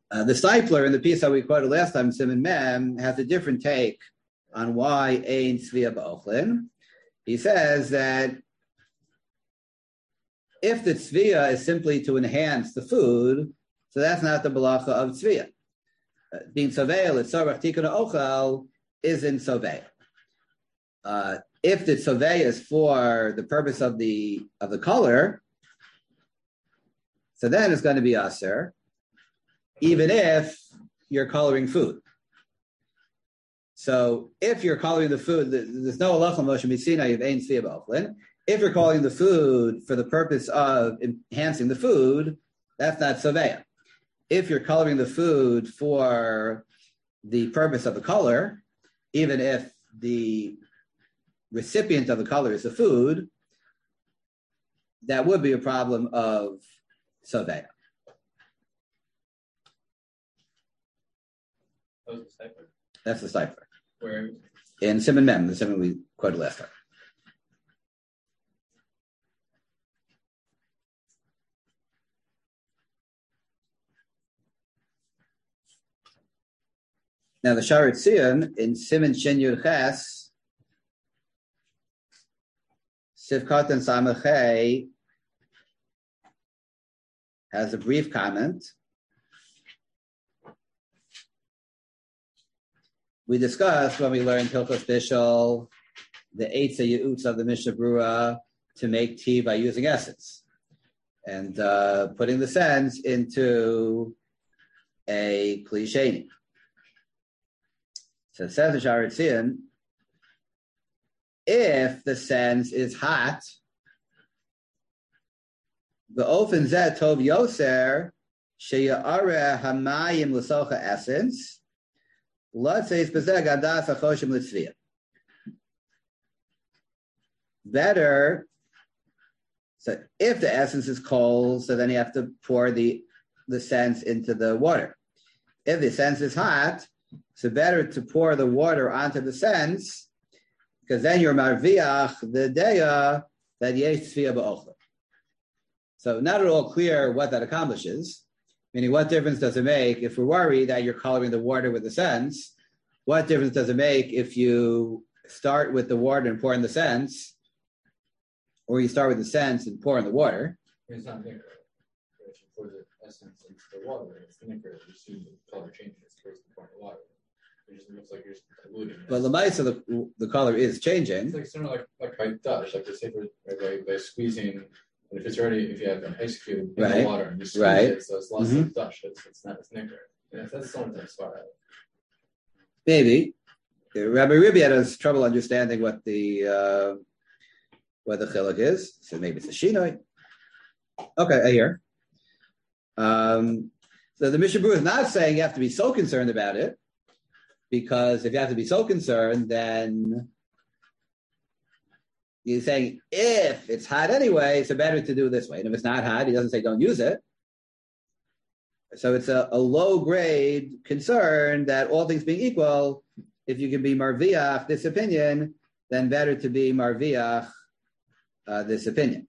The Steipler in the piece that we quoted last time, Simon Mem, has a different take on why Ein Tzvia Ba'ochlin. He says that if the Tzvia is simply to enhance the food, so that's not the Balacha of Tzvia. Being Soveil, it's Sorach Tikkun Ochel, isn't Soveil. If the Soveil is for the purpose of the color, so then it's going to be Aser, even if you're coloring food. So if you're coloring the food, there's no halacha Moshe Mitzina of Ein Tzvia Ba'ochlin. If you're coloring the food for the purpose of enhancing the food, that's not Soveya. If you're coloring the food for the purpose of the color, even if the recipient of the color is the food, that would be a problem of Soveya. That's the cipher. Where? In Simon Mem, the Simon we quoted last time. Now the Sharet Tzion in Simon Shin Yud Ches, Sivkot and Samachay has a brief comment. We discussed when we learned Hilchos Bishul, the Eitz Ye'utz of the Mishnah Berurah to make tea by using essence and putting the sense into a Kli Sheni. So it says in Sharet Tzion, if the sense is hot, the ofen zeh tov yoser sheyareh hamayim l'socha essence. Better, so if the essence is cold, so then you have to pour the sense into the water. If the sense is hot, so better to pour the water onto the sense, because then you're marviach the deya that yesh tzvia ba'ochlin. So not at all clear what that accomplishes. Meaning, what difference does it make if we're worried that you're coloring the water with the sense? What difference does it make if you start with the water and pour in the sense, or you start with the sense and pour in the water? It's not nicker. If you pour the essence into the water, it's nicker. You see the color changes first in pouring the water. It just looks like you're diluting it. But the color is changing. It's like sort of like by Dutch, like they say by squeezing. And if you have an ice cube in the water and you squeeze it, so it's lost of Dutch. It's not as nicker. Yeah, that's sometimes far out. Maybe. Rabbi Ribi has trouble understanding what the chiluk is. So maybe it's a shinoi. Okay, I hear. So the Mishnah Berurah is not saying you have to be so concerned about it, because if you have to be so concerned, then he's saying if it's hot anyway, it's better to do it this way. And if it's not hot, he doesn't say don't use it. So it's a low-grade concern that all things being equal, if you can be marviach this opinion, then better to be marviach this opinion.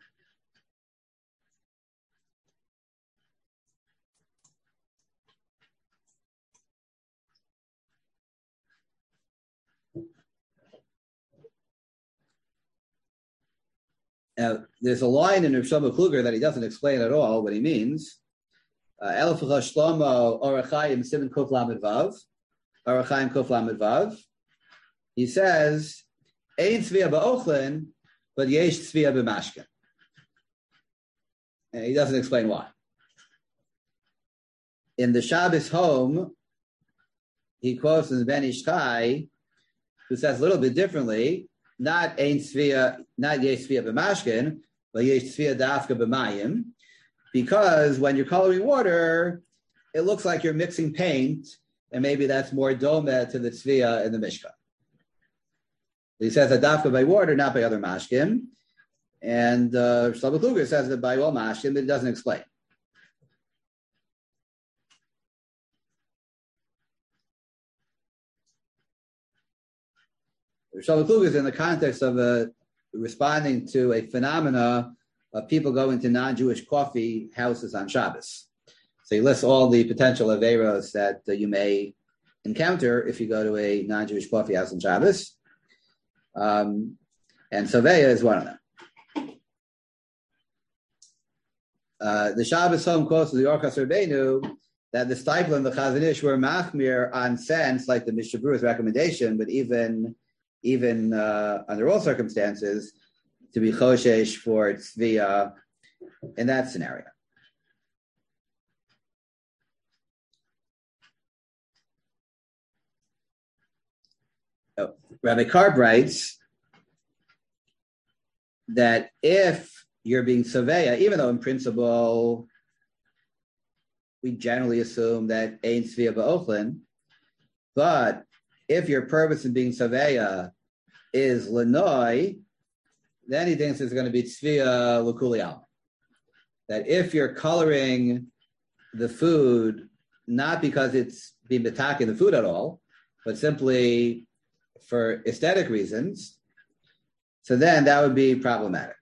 Now, there's a line in Rav Shlomo Kluger that he doesn't explain at all what he means. Elef Shlomo Orach Chaim Siman Kuf Lamed Vav. Orach Chaim Kuf Lamed Vav. He says, Ein Tzvia Ba'ochlin, but Yesh Tzvia B'mashkin. And he doesn't explain why. In the Shabbos Home, he quotes in the Ben Ish Chai, who says a little bit differently, not Yesh Tzvia B'mashkin, but Yesh Tzvia Dafka B'mayim, because when you're coloring water, it looks like you're mixing paint, and maybe that's more dome to the tzvia in the Mishkan. He says that dafka by water, not by other mashkim. And Shlomo Kluger says that by all mashkim, but it doesn't explain. Shlomo Kluger is in the context of responding to a phenomena of people going to non-Jewish coffee houses on Shabbos. So he lists all the potential averos that you may encounter if you go to a non-Jewish coffee house on Shabbos. And Saveya is one of them. The Shabbos home quotes of the Orchos Rabbeinu that the Steipler and the Chazon Ish were machmir on sense, like the Mishnah Berurah's recommendation, but even under all circumstances, to be choshesh for tzviya in that scenario. Rabbi Karp writes that if you're being saveya, even though in principle we generally assume that ain't tzviya ba'ochlin, but if your purpose in being saveya is lenoi, then he thinks it's going to be tzviya l'kuli alma. That if you're coloring the food, not because it's being betaking the food at all, but simply for aesthetic reasons, so then that would be problematic.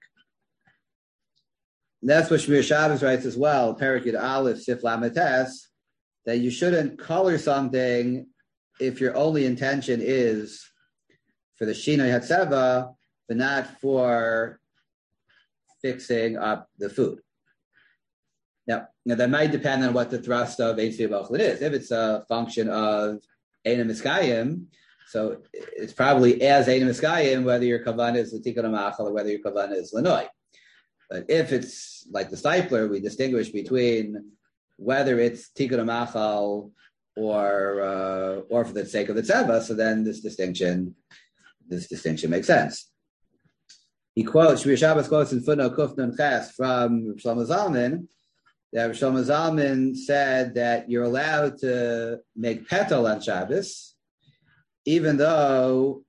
And that's what Shmir Shabbos writes as well, Perek Aleph Sif Lametes, that you shouldn't color something if your only intention is for the Shinoi Hatzeva, but not for fixing up the food. Now that might depend on what the thrust of Ein Tzviya B'Ochlin is. If it's a function of Ein Miskayim, so it's probably as Ein Miskayim, whether your kavanah is L'Tikkun HaMachal or whether your kavanah is L'Noi. But if it's like the Steipler, we distinguish between whether it's Tikkun HaMachal or for the sake of the tzeva, so then this distinction makes sense. He quotes, Shmir Shabbos quotes in footnote Kuf Nun Ches from Shlomo Zalman, that Shlomo Zalman said that you're allowed to make petal on Shabbos, even though,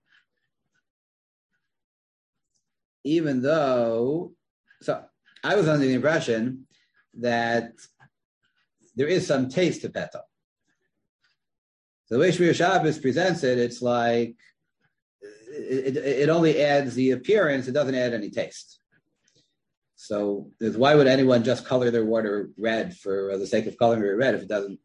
so I was under the impression that there is some taste to petal. So the way Shmir Shabbos presents it, it's like it only adds the appearance, it doesn't add any taste. So why would anyone just color their water red for the sake of coloring it red if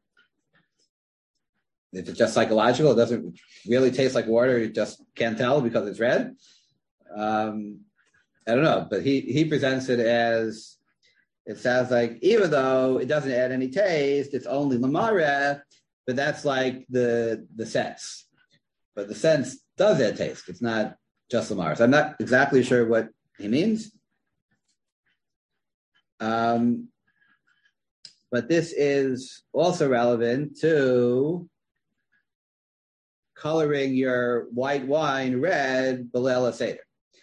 it's just psychological, it doesn't really taste like water, you just can't tell because it's red? I don't know, but he presents it as, it sounds like even though it doesn't add any taste, it's only lamara, but that's like the sense. But the sense does add taste. It's not just lamara. So I'm not exactly sure what he means. But this is also relevant to coloring your white wine red B'Leil HaSeder,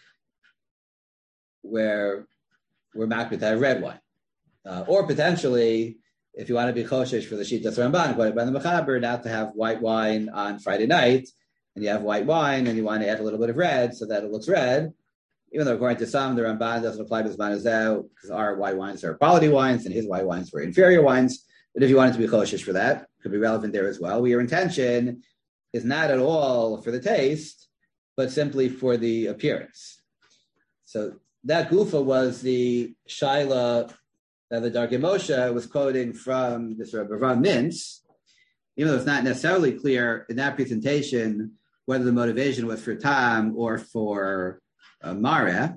where we're makbid to have red wine. Or potentially, if you want to be choshesh for the Shitas Ramban, quoted by the Mechaber, not to have white wine on Friday night, and you have white wine and you want to add a little bit of red so that it looks red, even though according to some, the Ramban doesn't apply to Zman Hazeh because our white wines are quality wines and his white wines were inferior wines. But if you wanted to be choshesh for that, it could be relevant there as well. Your intention is not at all for the taste, but simply for the appearance. So that gufa was the shaila that the Darkei Moshe was quoting from this Rabbi Avraham Mintz, even though it's not necessarily clear in that presentation whether the motivation was for tam or for Mara.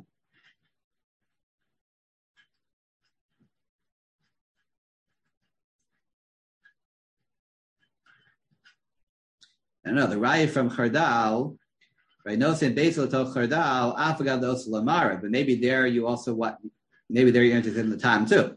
I don't know, the Raya from Chardal, right? No saying Beisel to Chardal, Afagad also Lamara, but maybe there you also maybe there you're interested in the tam too.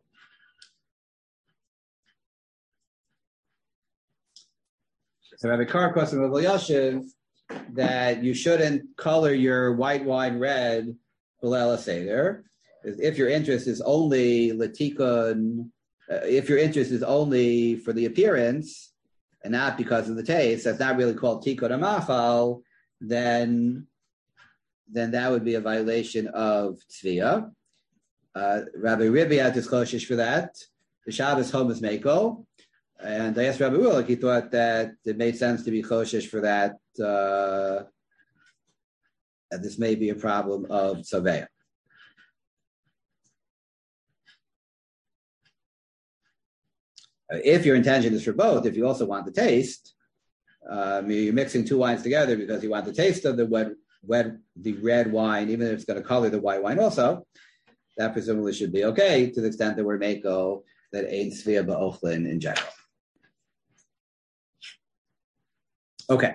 So Rabbi Karp quotes from Rabbi Yashiv that you shouldn't color your white wine red B'Leil HaSeder. If your interest is only L'Tikkun, if your interest is only for the appearance and not because of the taste, that's not really called Tikkun HaMachal, then that would be a violation of Tzviya. Rabbi Ribbi had this choshesh for that. The Shabbos home is Meko. And I asked Rabbi Ulik, he thought that it made sense to be choshesh for that, that this may be a problem of Saveya. If your intention is for both, if you also want the taste, you're mixing two wines together because you want the taste of the red wine, even if it's going to color the white wine also, that presumably should be okay to the extent that we're mako that ain't svia ba'ochlin in general. Okay.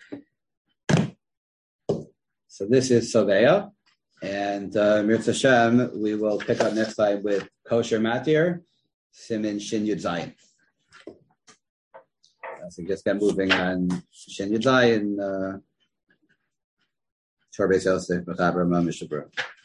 So this is Sovea, and Mirz Hashem, we will pick up next time with Kosher Matir, Simin Shin Yud Zayin. So just get moving on Shin Yud Zayin, Torbeis Yosef, Mechaber, Mishabur.